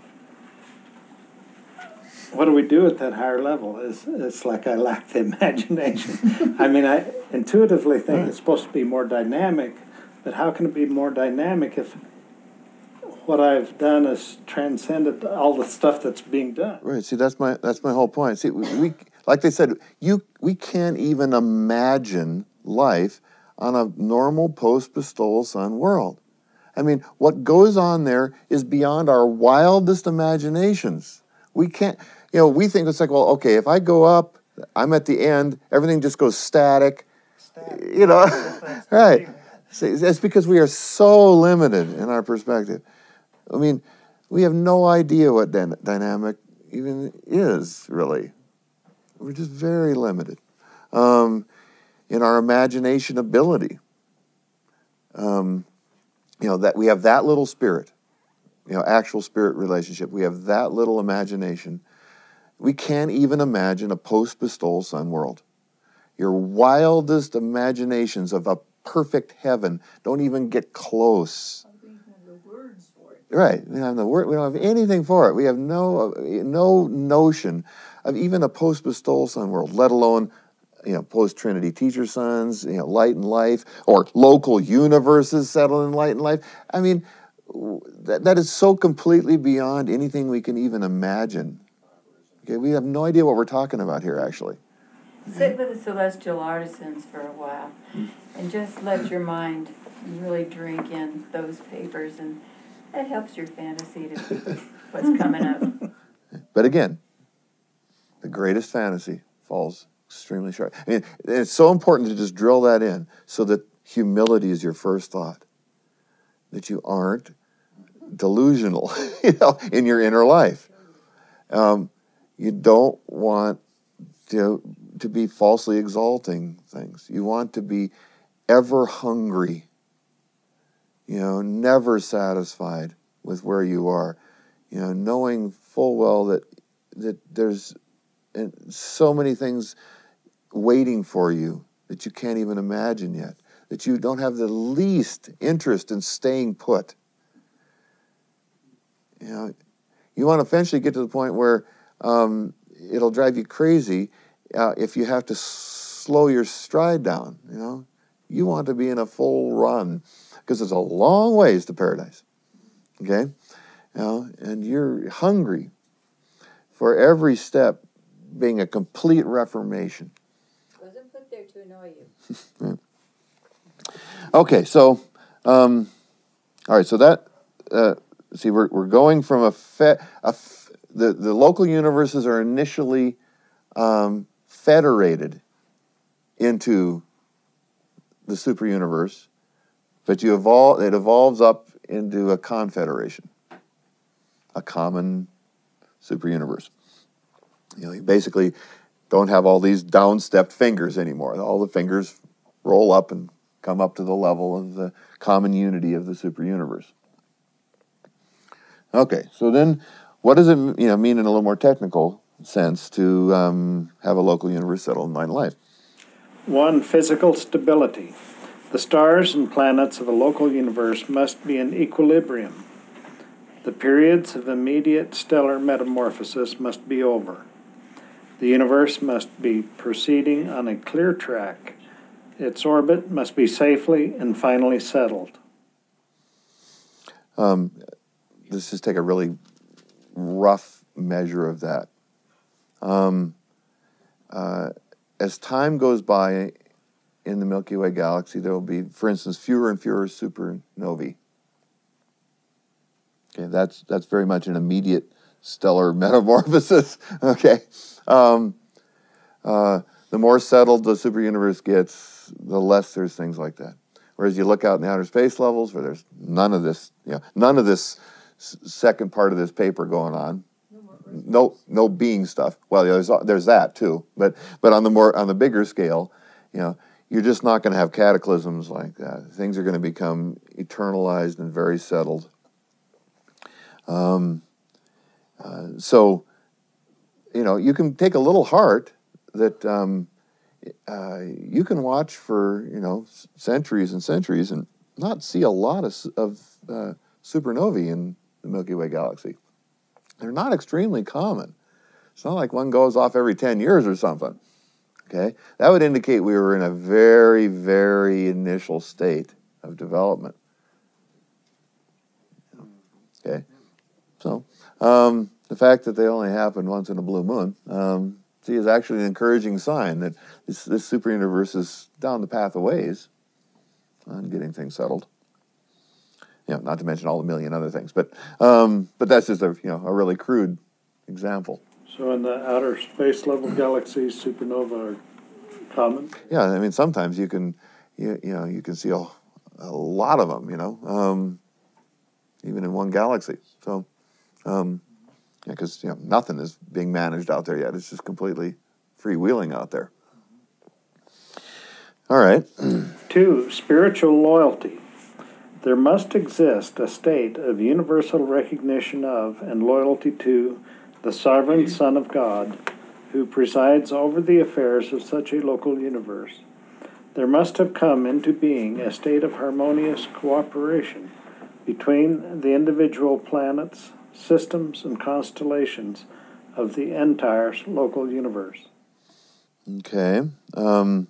What do we do at that higher level? It's, it's like I lack the imagination. I mean, I intuitively think it's supposed to be more dynamic, but how can it be more dynamic if what I've done is transcended all the stuff that's being done? Right. See, that's my that's my whole point. See, we, we like they said, you we can't even imagine life on a normal post-bestowal sun world. I mean, what goes on there is beyond our wildest imaginations. We can't, you know, we think it's like, well, okay, if I go up, I'm at the end, everything just goes static. you know, right. See, it's because we are so limited in our perspective. I mean, we have no idea what dy- dynamic even is, really. We're just very limited um, in our imagination ability. Um, you know, that we have that little spirit, you know, actual spirit relationship. We have that little imagination. We can't even imagine a post-Bestowal sun world. Your wildest imaginations of a perfect heaven don't even get close. Right. We don't have the word. We don't have anything for it. We have no no notion of even a post-Bestowal sun world, let alone, you know, post-Trinity teacher suns, you know, light and life, or local universes settled in light and life. I mean, that that is so completely beyond anything we can even imagine. Okay, we have no idea what we're talking about here, actually. Sit with the celestial artisans for a while, and just let your mind really drink in those papers, and that helps your fantasy to what's coming up. But again, the greatest fantasy falls extremely short. I mean, it's so important to just drill that in so that humility is your first thought, that you aren't delusional, you know, in your inner life. Um, you don't want to, to be falsely exalting things. You want to be ever hungry, you know, never satisfied with where you are, you know, knowing full well that that there's so many things waiting for you that you can't even imagine yet, that you don't have the least interest in staying put. You know, you want to eventually get to the point where um, it'll drive you crazy uh, if you have to slow your stride down, you know. You want to be in a full run because it's a long ways to paradise, okay? You know, and you're hungry for every step being a complete reformation. Wasn't put there to annoy you. Okay, so, um, all right, so that, uh, see, we're we're going from a, fe- a f- the, the local universes are initially um, federated into the super universe, but you evolve, it evolves up into a confederation, a common super universe. You know, you basically don't have all these down-stepped fingers anymore. All the fingers roll up and come up to the level of the common unity of the super universe. Okay, so then what does it you know mean in a little more technical sense to um, have a local universe settled in light and life? One, physical stability. The stars and planets of a local universe must be in equilibrium. The periods of immediate stellar metamorphosis must be over. The universe must be proceeding on a clear track. Its orbit must be safely and finally settled. Um, let's just take a really rough measure of that. Um, uh, as time goes by in the Milky Way galaxy, there will be, for instance, fewer and fewer supernovae. Okay, that's that's very much an immediate stellar metamorphosis. Okay, um, uh, the more settled the super universe gets, the less there's things like that. Whereas you look out in the outer space levels, where there's none of this, you know, none of this s- second part of this paper going on. No, no being stuff. Well, there's there's that too, but but on the more on the bigger scale, you know, you're just not going to have cataclysms like that. Things are going to become eternalized and very settled. Um, uh, so, you know, you can take a little heart that um, uh, you can watch for you know centuries and centuries and not see a lot of of uh, supernovae in the Milky Way galaxy. They're not extremely common. It's not like one goes off every ten years or something, okay? That would indicate we were in a very, very initial state of development, okay? So um, the fact that they only happen once in a blue moon, um, see, is actually an encouraging sign that this, this super universe is down the path of ways on getting things settled. You know, not to mention all the million other things, but um, but that's just a you know a really crude example. So in the outer space level galaxies, supernova are Comment? Yeah, I mean, sometimes you can, you, you know, you can see a, a lot of them, you know, um, even in one galaxy. So, um, yeah, because, you know, nothing is being managed out there yet. It's just completely freewheeling out there. All right. Two, spiritual loyalty. There must exist a state of universal recognition of and loyalty to the sovereign Son of God, who presides over the affairs of such a local universe. There must have come into being a state of harmonious cooperation between the individual planets, systems, and constellations of the entire local universe. Okay. Um,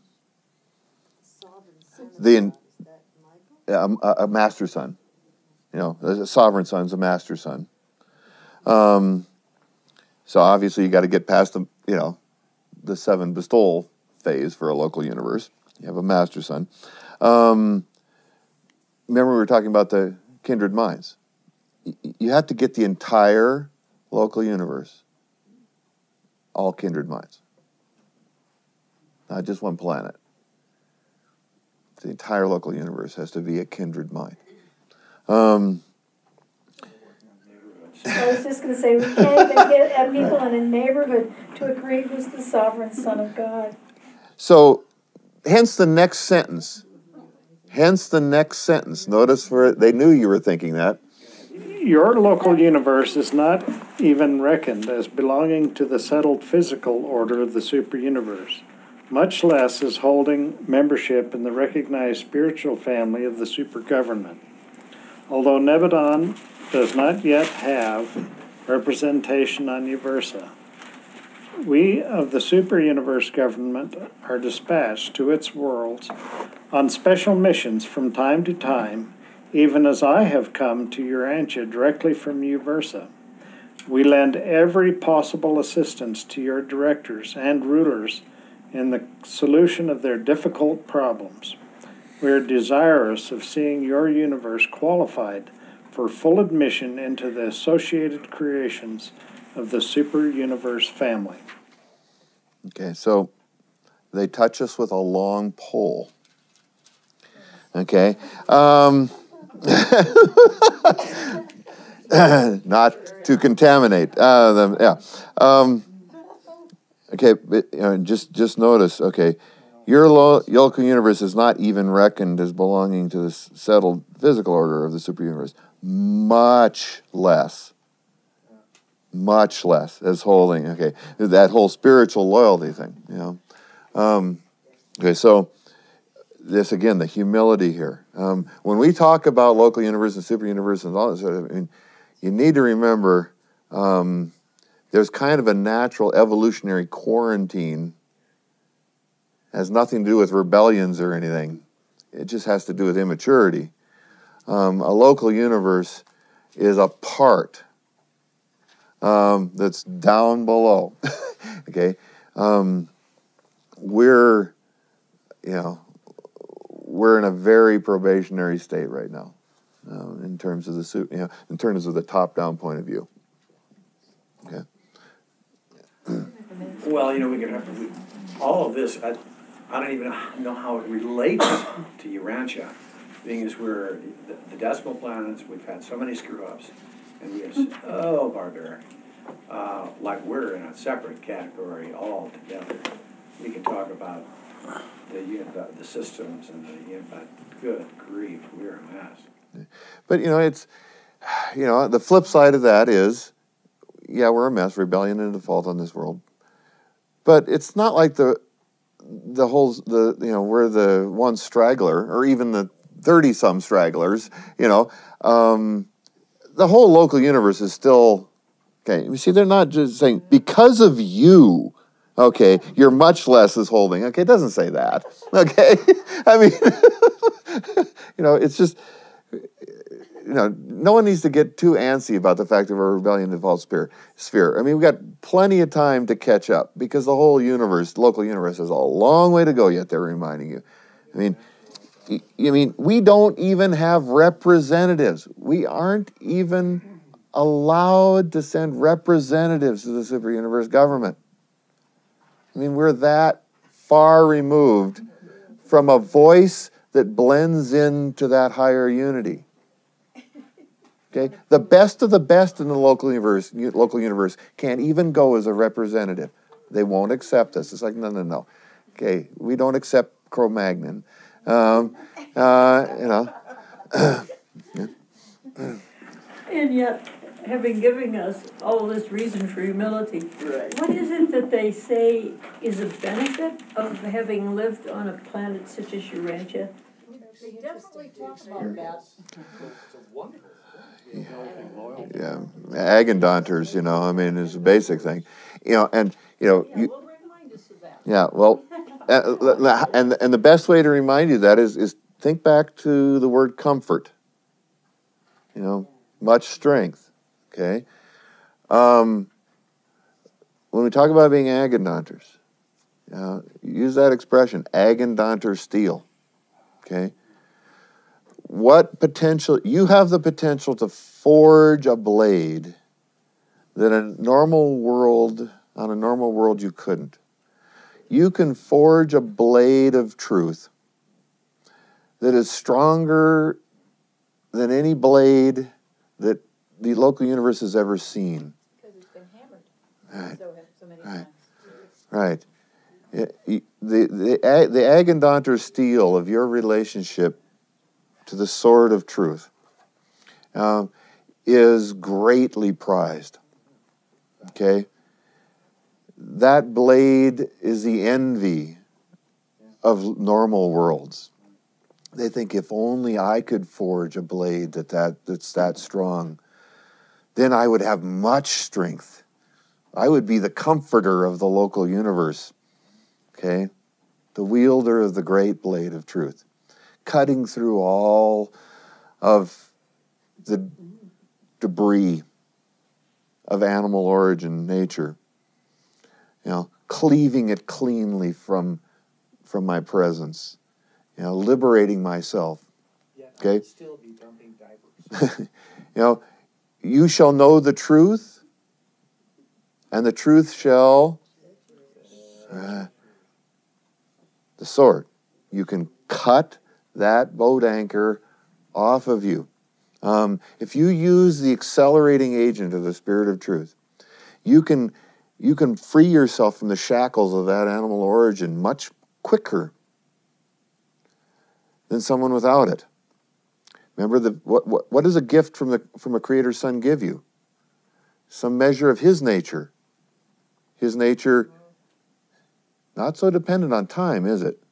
the um, a, a master son, you know, a sovereign son's a master son. Um, so obviously you got to get past the, you know, the seven bestowal phase for a local universe. You have a master son. Um, remember we were talking about the kindred minds. Y- you have to get the entire local universe, all kindred minds, not just one planet. The entire local universe has to be a kindred mind. Um, I was just gonna say, we can't even get uh, people in a neighborhood to agree who's the sovereign Son of God. so, hence the next sentence. Hence the next sentence. Notice where they knew you were thinking that. Your local universe is not even reckoned as belonging to the settled physical order of the superuniverse, much less as holding membership in the recognized spiritual family of the supergovernment. Although Nebadon does not yet have representation on Uversa, we of the superuniverse government are dispatched to its worlds on special missions from time to time, even as I have come to Urantia directly from Uversa. We lend every possible assistance to your directors and rulers in the solution of their difficult problems. We are desirous of seeing your universe qualified for full admission into the associated creations of the super universe family. Okay, so they touch us with a long pole. Okay. Um, not to contaminate. Uh, the, yeah. Um, okay, but, you know, just just notice. Okay, your lo- local universe is not even reckoned as belonging to the settled physical order of the superuniverse. Much less. Much less as holding. Okay, that whole spiritual loyalty thing. You know. Um, okay, so. This again, the humility here. Um, when we talk about local universe and super universe and all this, I mean, you need to remember um, there's kind of a natural evolutionary quarantine. It has nothing to do with rebellions or anything. It just has to do with immaturity. Um, a local universe is a part um, that's down below. Okay, um, we're, you know. We're in a very probationary state right now, uh, in terms of the suit, you know, in terms of the top-down point of view. Okay. Well, you know, we could have, we, all of this, I, I don't even know how it relates to Urantia, being as we're, the, the decimal planets, we've had so many screw-ups, and we are so barbaric, uh, like we're in a separate category altogether. We could talk about the, the, the systems and the, but good grief, we're a mess. But, you know, it's, you know, the flip side of that is, yeah, we're a mess, rebellion and default on this world. But it's not like the the whole, the you know, we're the one straggler, or even the thirty-some stragglers, you know. Um, the whole local universe is still, okay, you see, they're not just saying, because of you, okay, you're much less as holding. Okay, it doesn't say that. Okay, I mean, you know, it's just, you know, no one needs to get too antsy about the fact of a rebellion default sphere. Sphere. I mean, we've got plenty of time to catch up because the whole universe, local universe, has a long way to go yet. They're reminding you. I mean, y- I mean, we don't even have representatives. We aren't even allowed to send representatives to the super universe government. I mean, we're that far removed from a voice that blends into that higher unity. Okay? The best of the best in the local universe, local universe can't even go as a representative. They won't accept us. It's like, no, no, no. Okay, we don't accept Cro-Magnon. Um, uh, you know. And yet, having given us all this reason for humility, what is it that they say is a benefit of having lived on a planet such as Urantia? They definitely talk about that. Yeah, Agendonters, you know, I mean, is a basic thing. You know, and, you know, Yeah, you, well, remind us of that. yeah, well, uh, and, and the best way to remind you that is, is think back to the word comfort. You know, much strength, okay? Um, when we talk about being Agendonters, uh, use that expression, Agendonter steel, okay? What potential, you have the potential to forge a blade that a normal world, on a normal world you couldn't. You can forge a blade of truth that is stronger than any blade that the local universe has ever seen. Because it's been hammered Right, so, so many right, times. right. It- it- the, the, the Agendonter steel of your relationship to the sword of truth um, is greatly prized. Okay? That blade is the envy of normal worlds. They think if only I could forge a blade that, that that's that strong, then I would have much strength. I would be the comforter of the local universe. Okay? The wielder of the great blade of truth, cutting through all of the debris of animal origin nature, you know, cleaving it cleanly from, from my presence, you know, liberating myself. Okay? Still be dumping diapers. You know, you shall know the truth, and the truth shall, uh, the sword. You can cut that boat anchor off of you. Um, if you use the accelerating agent of the Spirit of Truth, you can you can free yourself from the shackles of that animal origin much quicker than someone without it. Remember, the what what, what does a gift from the from a Creator's Son give you? Some measure of His nature. His nature, not so dependent on time, is it?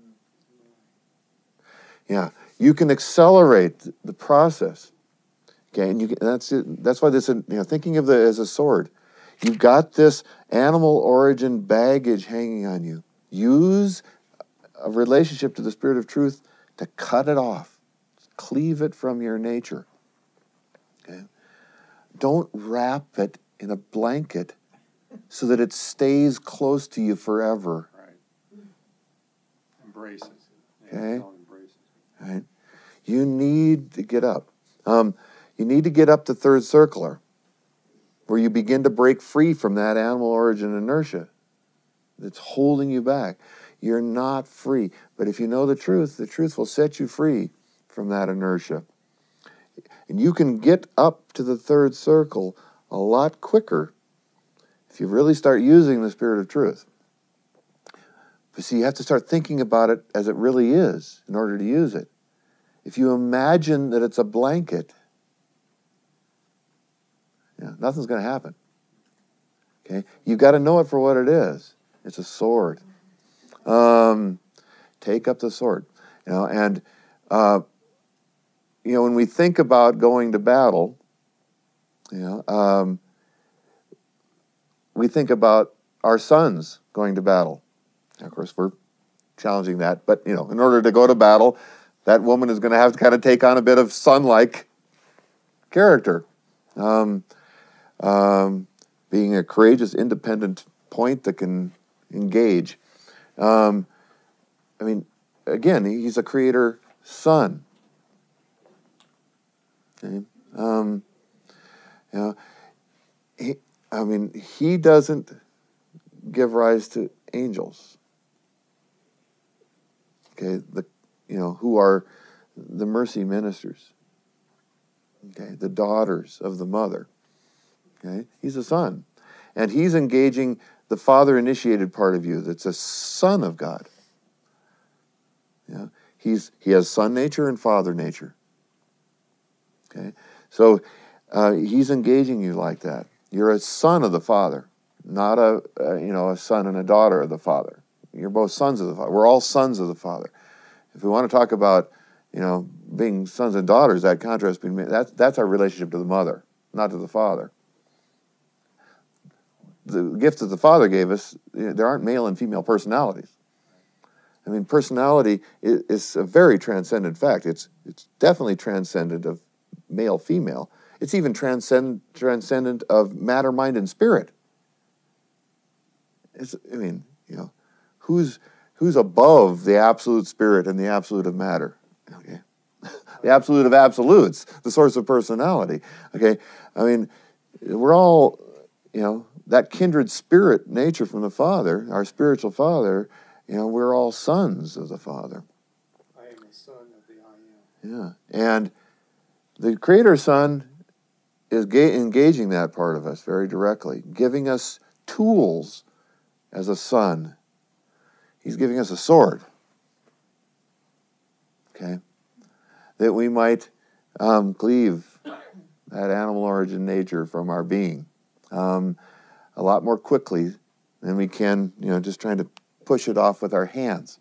Yeah, you can accelerate the process. Okay, and you can, that's it. That's why this, you know, thinking of it as a sword. You've got this animal origin baggage hanging on you. Use a relationship to the Spirit of Truth to cut it off, cleave it from your nature. Okay, don't wrap it in a blanket so that it stays close to you forever. Right. Embrace it. Okay. Don't embrace it. Right? You need to get up. Um, you need to get up to third circular, where you begin to break free from that animal origin inertia that's holding you back. You're not free. But if you know the truth, the truth will set you free from that inertia. And you can get up to the third circle a lot quicker if you really start using the Spirit of Truth. But see, you have to start thinking about it as it really is in order to use it. If you imagine that it's a blanket, yeah, nothing's going to happen. Okay, you got to know it for what it is. It's a sword. Um, take up the sword. You know, and uh, you know, when we think about going to battle, you know, um, we think about our sons going to battle. Of course, we're challenging that, but you know, in order to go to battle, that woman is going to have to kind of take on a bit of son-like character. Um, um, being a courageous, independent point that can engage. Um, I mean, again, he's a creator son. Okay? Um, you know, he, I mean, he doesn't give rise to angels. Okay, the you know who are the mercy ministers. Okay, the daughters of the mother. Okay, he's a son, and he's engaging the father-initiated part of you. That's a son of God. Yeah, he's he has son nature and father nature. Okay, so uh, he's engaging you like that. You're a son of the Father, not a, a you know a son and a daughter of the Father. You're both sons of the Father. We're all sons of the Father. If we want to talk about you know being sons and daughters, that contrast being made, that's that's our relationship to the mother, not to the Father. The gift that the Father gave us, you know, there aren't male and female personalities. I mean, personality is, is a very transcendent fact. It's it's definitely transcendent of male, female. It's even transcend, transcendent of matter, mind, and spirit. It's, I mean, you know, who's who's above the absolute spirit and the absolute of matter? Okay, the absolute of absolutes, the source of personality. Okay, I mean, we're all, you know, that kindred spirit nature from the Father, our spiritual Father. You know, we're all sons of the Father. I am a son of the I am. Yeah, and the Creator Son is ga- engaging that part of us very directly, giving us tools as a son. He's giving us a sword, okay, that we might um, cleave that animal origin nature from our being um, a lot more quickly than we can, you know, just trying to push it off with our hands.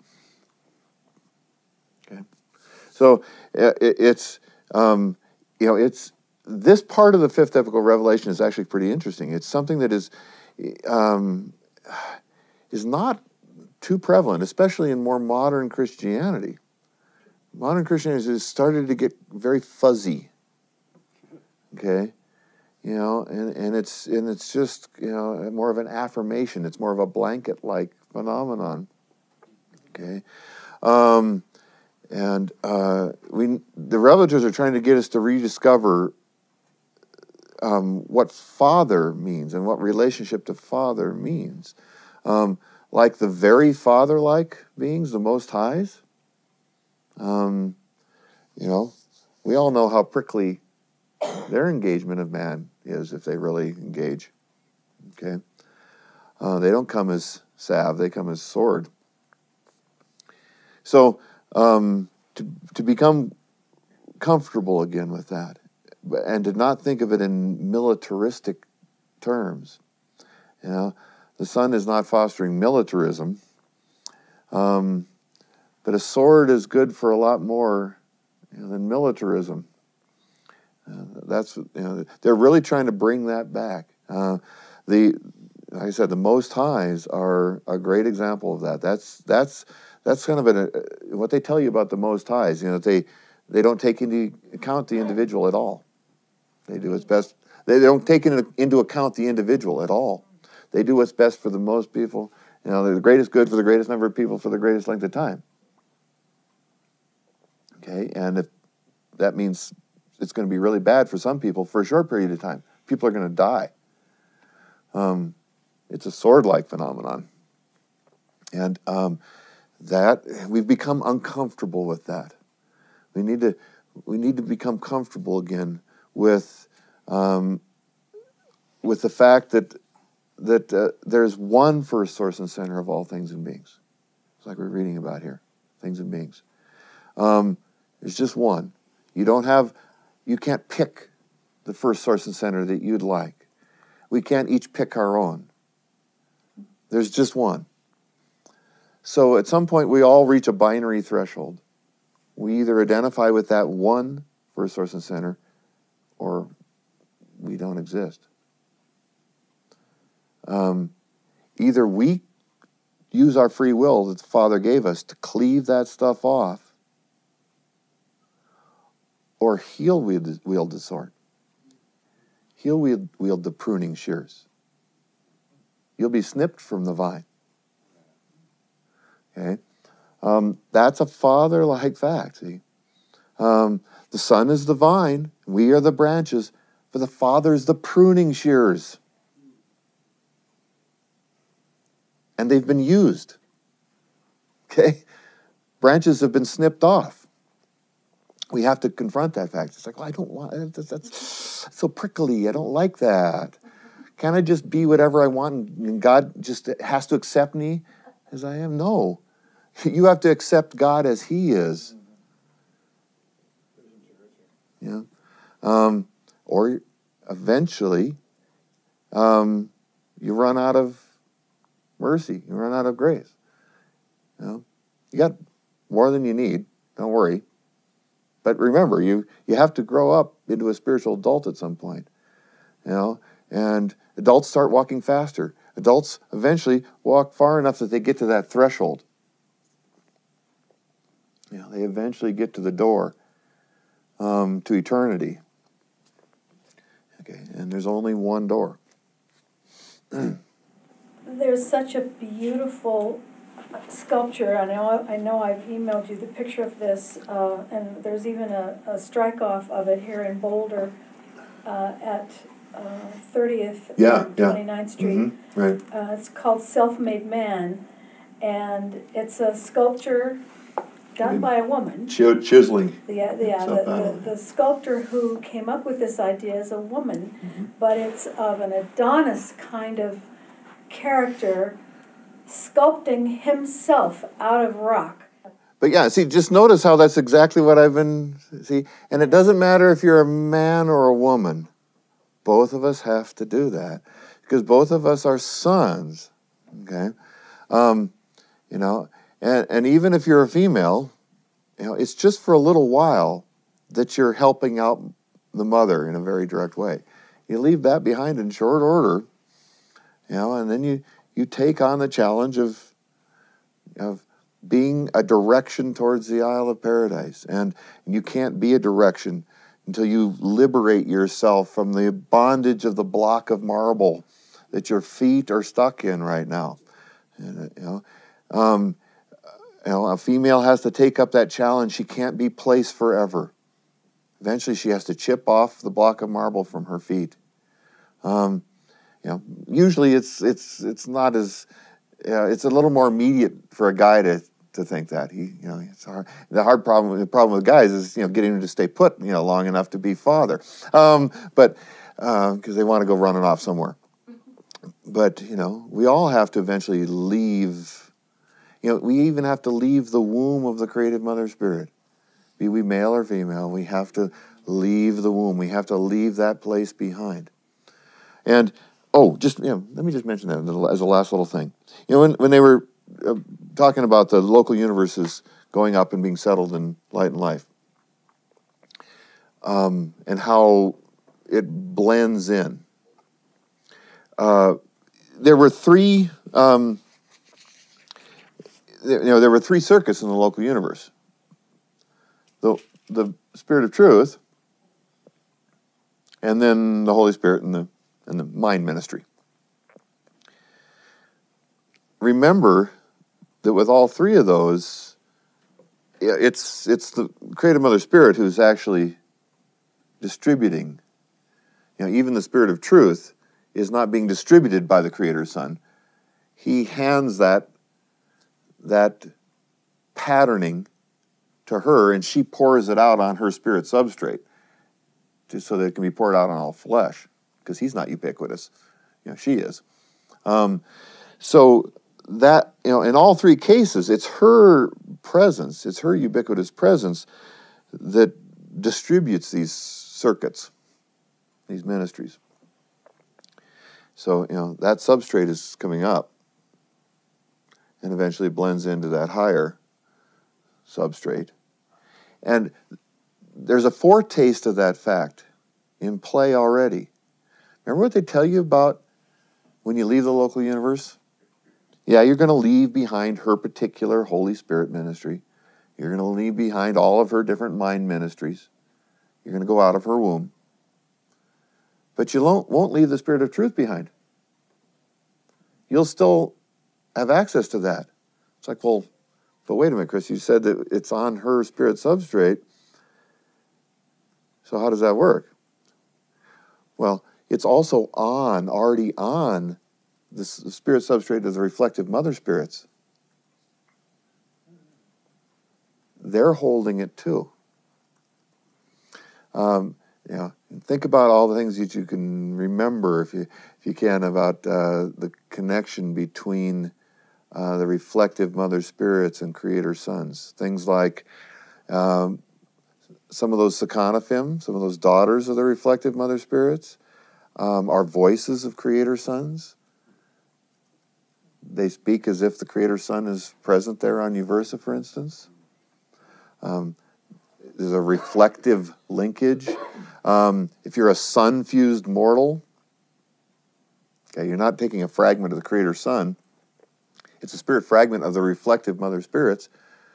Okay, so it, it's um, you know it's this part of the fifth epical revelation is actually pretty interesting. It's something that is um, is not too prevalent, especially in more modern Christianity. Modern Christianity has started to get very fuzzy. Okay, you know, and, and it's and it's just you know more of an affirmation. It's more of a blanket-like phenomenon. Okay, um, and uh, we the revelators are trying to get us to rediscover um, what Father means and what relationship to Father means, um, like the very Father-like beings, the Most Highs. Um, you know, we all know how prickly their engagement of man is if they really engage. Okay, uh, they don't come as salve; they come as sword. So, um, to to become comfortable again with that, and to not think of it in militaristic terms. You know, the Son is not fostering militarism, um, but a sword is good for a lot more you know, than militarism. Uh, that's you know they're really trying to bring that back. Uh, the like I said, the Most Highs are a great example of that. That's that's that's kind of an, uh, what they tell you about the Most Highs. You know, they they don't take into account the individual at all. They do what's best. They, they don't take into, into account the individual at all. They do what's best for the most people. You know, they're the greatest good for the greatest number of people for the greatest length of time. Okay, and if that means it's going to be really bad for some people for a short period of time, people are going to die. Um, it's a sword-like phenomenon, and um, that we've become uncomfortable with that. We need to we need to become comfortable again with um, with the fact that that uh, there's one first source and center of all things and beings. It's like we're reading about here, things and beings. Um, there's just one. You don't have, you can't pick the first source and center that you'd like. We can't each pick our own. There's just one. So at some point we all reach a binary threshold. We either identify with that one first source and center, or we don't exist. Um, either we use our free will that the Father gave us to cleave that stuff off, or He'll wield, wield the sword. He'll wield, wield the pruning shears. You'll be snipped from the vine. Okay, um, that's a Father-like fact. See, um, the Son is the vine, we are the branches, for the Father is the pruning shears. And they've been used. Okay? branches have been snipped off. We have to confront that fact. It's like, well, I don't want, that's, that's so prickly. I don't like that. Can I just be whatever I want and God just has to accept me as I am? No. You have to accept God as He is. Yeah. Um, or eventually, um, you run out of mercy. You run out of grace. You know, you got more than you need. Don't worry. But remember, you, you have to grow up into a spiritual adult at some point. You know, and adults start walking faster. Adults eventually walk far enough that they get to that threshold. You know, they eventually get to the door um, to eternity. Okay, and there's only one door. There's such a beautiful sculpture. I know, I know I've emailed you the picture of this, uh, and there's even a, a strike-off of it here in Boulder uh, at uh, thirtieth Yeah, and yeah. twenty-ninth Street. Mm-hmm, right. Uh, it's called Self-Made Man, and it's a sculpture done by a woman. Ch- chiseling. The, yeah, the, the, the sculptor who came up with this idea is a woman, Mm-hmm. but it's of an Adonis kind of character sculpting himself out of rock. But yeah, see, just notice how that's exactly what I've been, see, and it doesn't matter if you're a man or a woman. Both of us have to do that because both of us are sons, okay? Um, you know, and, and even if you're a female, you know, it's just for a little while that you're helping out the mother in a very direct way. You leave that behind in short order, you know, and then you, you take on the challenge of, of being a direction towards the Isle of Paradise. And you can't be a direction until you liberate yourself from the bondage of the block of marble that your feet are stuck in right now. And, you know, um, you know, a female has to take up that challenge. She can't be placed forever. Eventually, she has to chip off the block of marble from her feet. Um, you know, usually it's it's it's not as uh, it's a little more immediate for a guy to to think that. He, you know, it's hard. The hard problem, the problem with guys is, you know, getting them to stay put, you know, long enough to be father. Um, but because uh, they want to go running off somewhere. But you know, we all have to eventually leave. You know, we even have to leave the womb of the creative mother spirit. Be we male or female, we have to leave the womb. We have to leave that place behind. And oh, just you know, let me just mention that as a last little thing. You know, when when they were uh, talking about the local universes going up and being settled in light and life, um, and how it blends in. Uh, there were three. Um, you know, there were three circuits in the local universe. The the Spirit of Truth, and then the Holy Spirit and the and the Mind Ministry. Remember that with all three of those, it's it's the Creative Mother Spirit who's actually distributing. You know, even the Spirit of Truth is not being distributed by the Creator Son. He hands that that patterning to her, and she pours it out on her spirit substrate, just so that it can be poured out on all flesh, because he's not ubiquitous. You know, she is. Um, so that, you know, in all three cases, it's her presence, it's her ubiquitous presence that distributes these circuits, these ministries. So, you know, that substrate is coming up and eventually blends into that higher substrate. And there's a foretaste of that fact in play already. Remember what they tell you about when you leave the local universe? Yeah, you're going to leave behind her particular Holy Spirit ministry. You're going to leave behind all of her different mind ministries. You're going to go out of her womb. But you won't, won't leave the Spirit of Truth behind. You'll still have access to that. It's like, well, but wait a minute, Chris, you said that it's on her spirit substrate. So how does that work? Well, it's also on, already on, the spirit substrate of the reflective mother spirits. they're holding it too. Um, you know, think about all the things that you can remember, if you if you can, about uh, the connection between uh, the reflective mother spirits and creator sons. Things like um, some of those Sakanaphim, some of those daughters of the reflective mother spirits, um, are voices of creator sons. They speak as if the creator son is present there on Uversa, for instance. Um, there's a reflective linkage. Um, if you're a sun-fused mortal, okay, you're not taking a fragment of the creator son. It's a spirit fragment of the reflective mother spirits.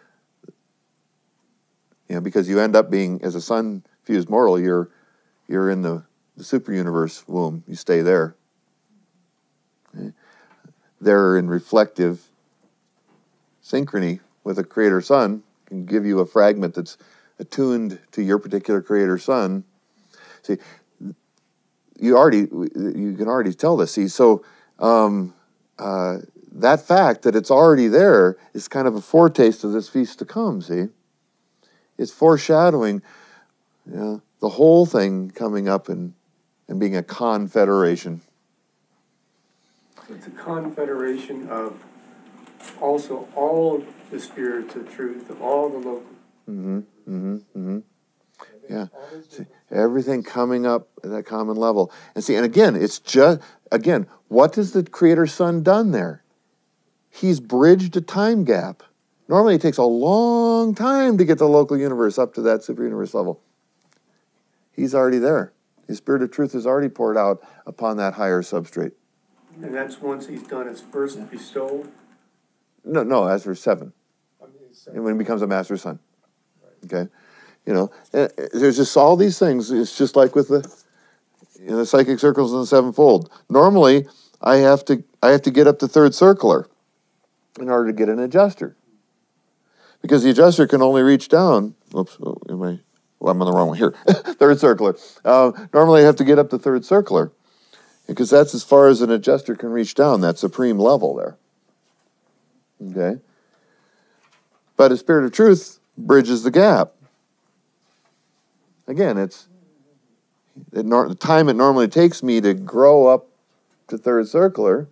You know, because you end up being, as a sun-fused mortal, you're you're in the, the super universe womb. You stay there. Okay. They're in reflective synchrony with a creator son, can give you a fragment that's attuned to your particular creator son. See, you already you can already tell this. See, so um, uh, that fact that it's already there is kind of a foretaste of this feast to come. See, it's foreshadowing, you know, the whole thing coming up and and being a confederation. It's a confederation of also all the spirits of truth, of all the local. Mm-hmm, mm-hmm, mm-hmm. Yeah. See, everything coming up at that common level. And see, and again, it's just, again, what has the Creator Son done there? He's bridged a time gap. Normally it takes a long time to get the local universe up to that super universe level. He's already there. His Spirit of Truth is already poured out upon that higher substrate. And that's once he's done his first bestowal? No, no, as for seven. And when he becomes a Master Son. Okay? You know, there's just all these things. It's just like with the, you know, the psychic circles in the sevenfold. Normally, I have to I have to get up to third circular in order to get an adjuster, because the adjuster can only reach down. Oops, oh, am I? Well, I'm on the wrong one here. Third circular. Uh, normally, I have to get up to third circular, because that's as far as an adjuster can reach down. That supreme level there. Okay. But a Spirit of Truth bridges the gap. Again, it's it nor, the time it normally takes me to grow up to third circular.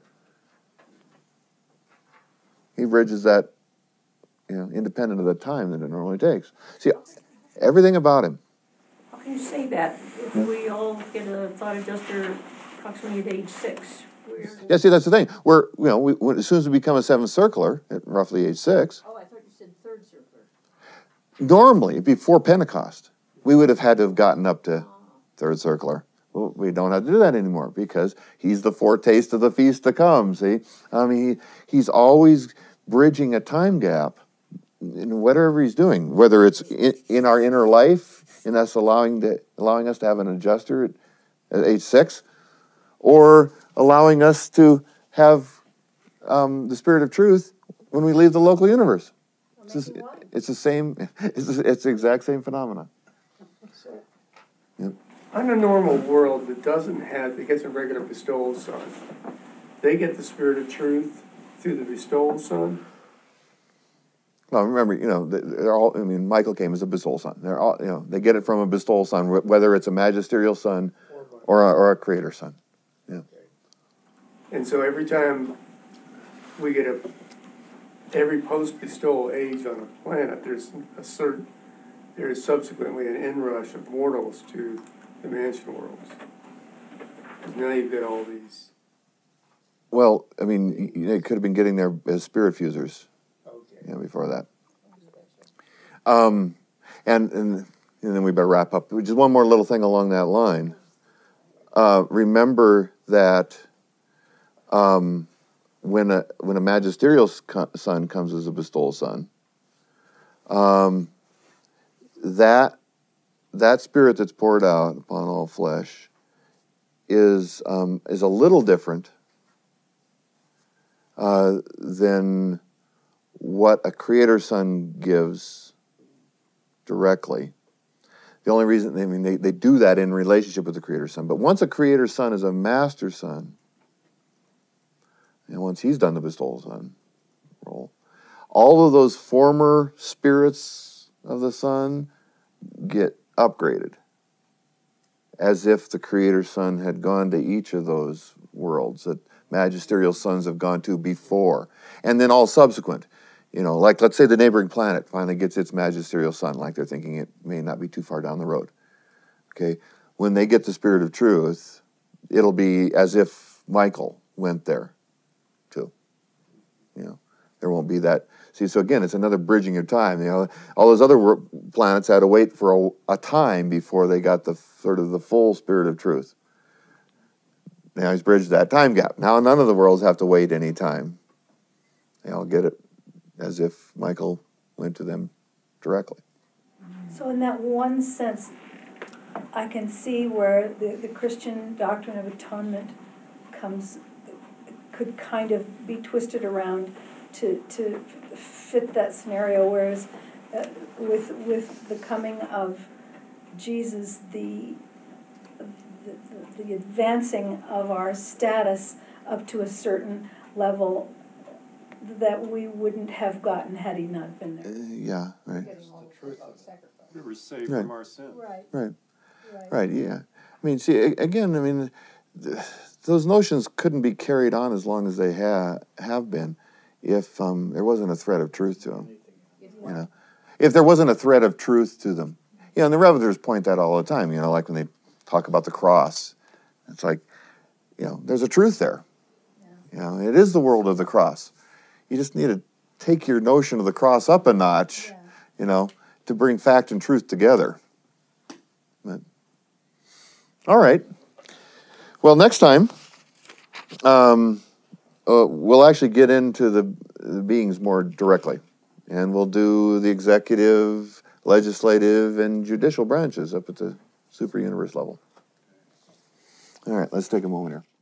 He bridges that, you know, independent of the time that it normally takes. See, everything about him. How can you say that if we all get a thought adjuster approximately at age six? We're... Yeah, see, that's the thing. We're, you know, we, when, as soon as we become a seventh circular at roughly age six. Oh, I thought you said third circular. Normally, before Pentecost, we would have had to have gotten up to third circular. Well, we don't have to do that anymore, because he's the foretaste of the feast to come, see? I mean, he, he's always bridging a time gap in whatever he's doing, whether it's in, in our inner life, in us allowing to allowing us to have an adjuster at, at age six, or allowing us to have um, the Spirit of Truth when we leave the local universe. It's, just, it's the same. It's, it's the exact same phenomenon. Yep. On a normal world that doesn't have, that gets a regular bestowal son, they get the Spirit of Truth through the bestowal son. Well, remember, you know, they're all. I mean, Michael came as a bestowal son. They're all, you know, they get it from a bestowal son, whether it's a magisterial son or a, or a creator son. Yeah. And so every time we get a, every post-bestowal age on a planet, there's a certain, there is subsequently an inrush of mortals to the mansion worlds. Because now you've got all these. Well, I mean, it could have been getting there as spirit fusers. Okay. You know, before that. Um, and, and and then we better wrap up. Just one more little thing along that line. Uh, remember that um, when a when a magisterial son comes as a bestowal son, um, that that spirit that's poured out upon all flesh is um, is a little different uh, than what a creator son gives directly. The only reason, I mean, they, they do that in relationship with the creator son. But once a creator son is a master son, and once he's done the bestowal son role, all of those former spirits of the Son get upgraded, as if the Creator Son had gone to each of those worlds that magisterial sons have gone to before, and then all subsequent. You know, like let's say the neighboring planet finally gets its magisterial son, like they're thinking it may not be too far down the road. Okay, when they get the Spirit of Truth, it'll be as if Michael went there, too. You know, there won't be that. See, so again, it's another bridging of time. You know, all those other wor- planets had to wait for a, a time before they got the sort of the full Spirit of Truth. Now he's bridged that time gap. Now none of the worlds have to wait any time. They all get it as if Michael went to them directly. So in that one sense, I can see where the, the Christian doctrine of atonement comes, could kind of be twisted around to, to fit that scenario, whereas uh, with, with the coming of Jesus, the, the, the advancing of our status up to a certain level that we wouldn't have gotten had he not been Uh, there. yeah, right. We were saved Right. from our sin. Right. Right. Right. Right, yeah. I mean, see, a- again, I mean, th- those notions couldn't be carried on as long as they ha- have been if um, there wasn't a thread of truth to them. You know, if there wasn't a thread of truth to them. You know, and the Revelers point that all the time, you know, like when they talk about the cross. It's like, you know, there's a truth there. You know, it is the world of the cross. You just need to take your notion of the cross up a notch, Yeah. you know, to bring fact and truth together. But, all right. Well, next time, um, uh, we'll actually get into the, the beings more directly. And we'll do the executive, legislative, and judicial branches up at the super universe level. All right, let's take a moment here.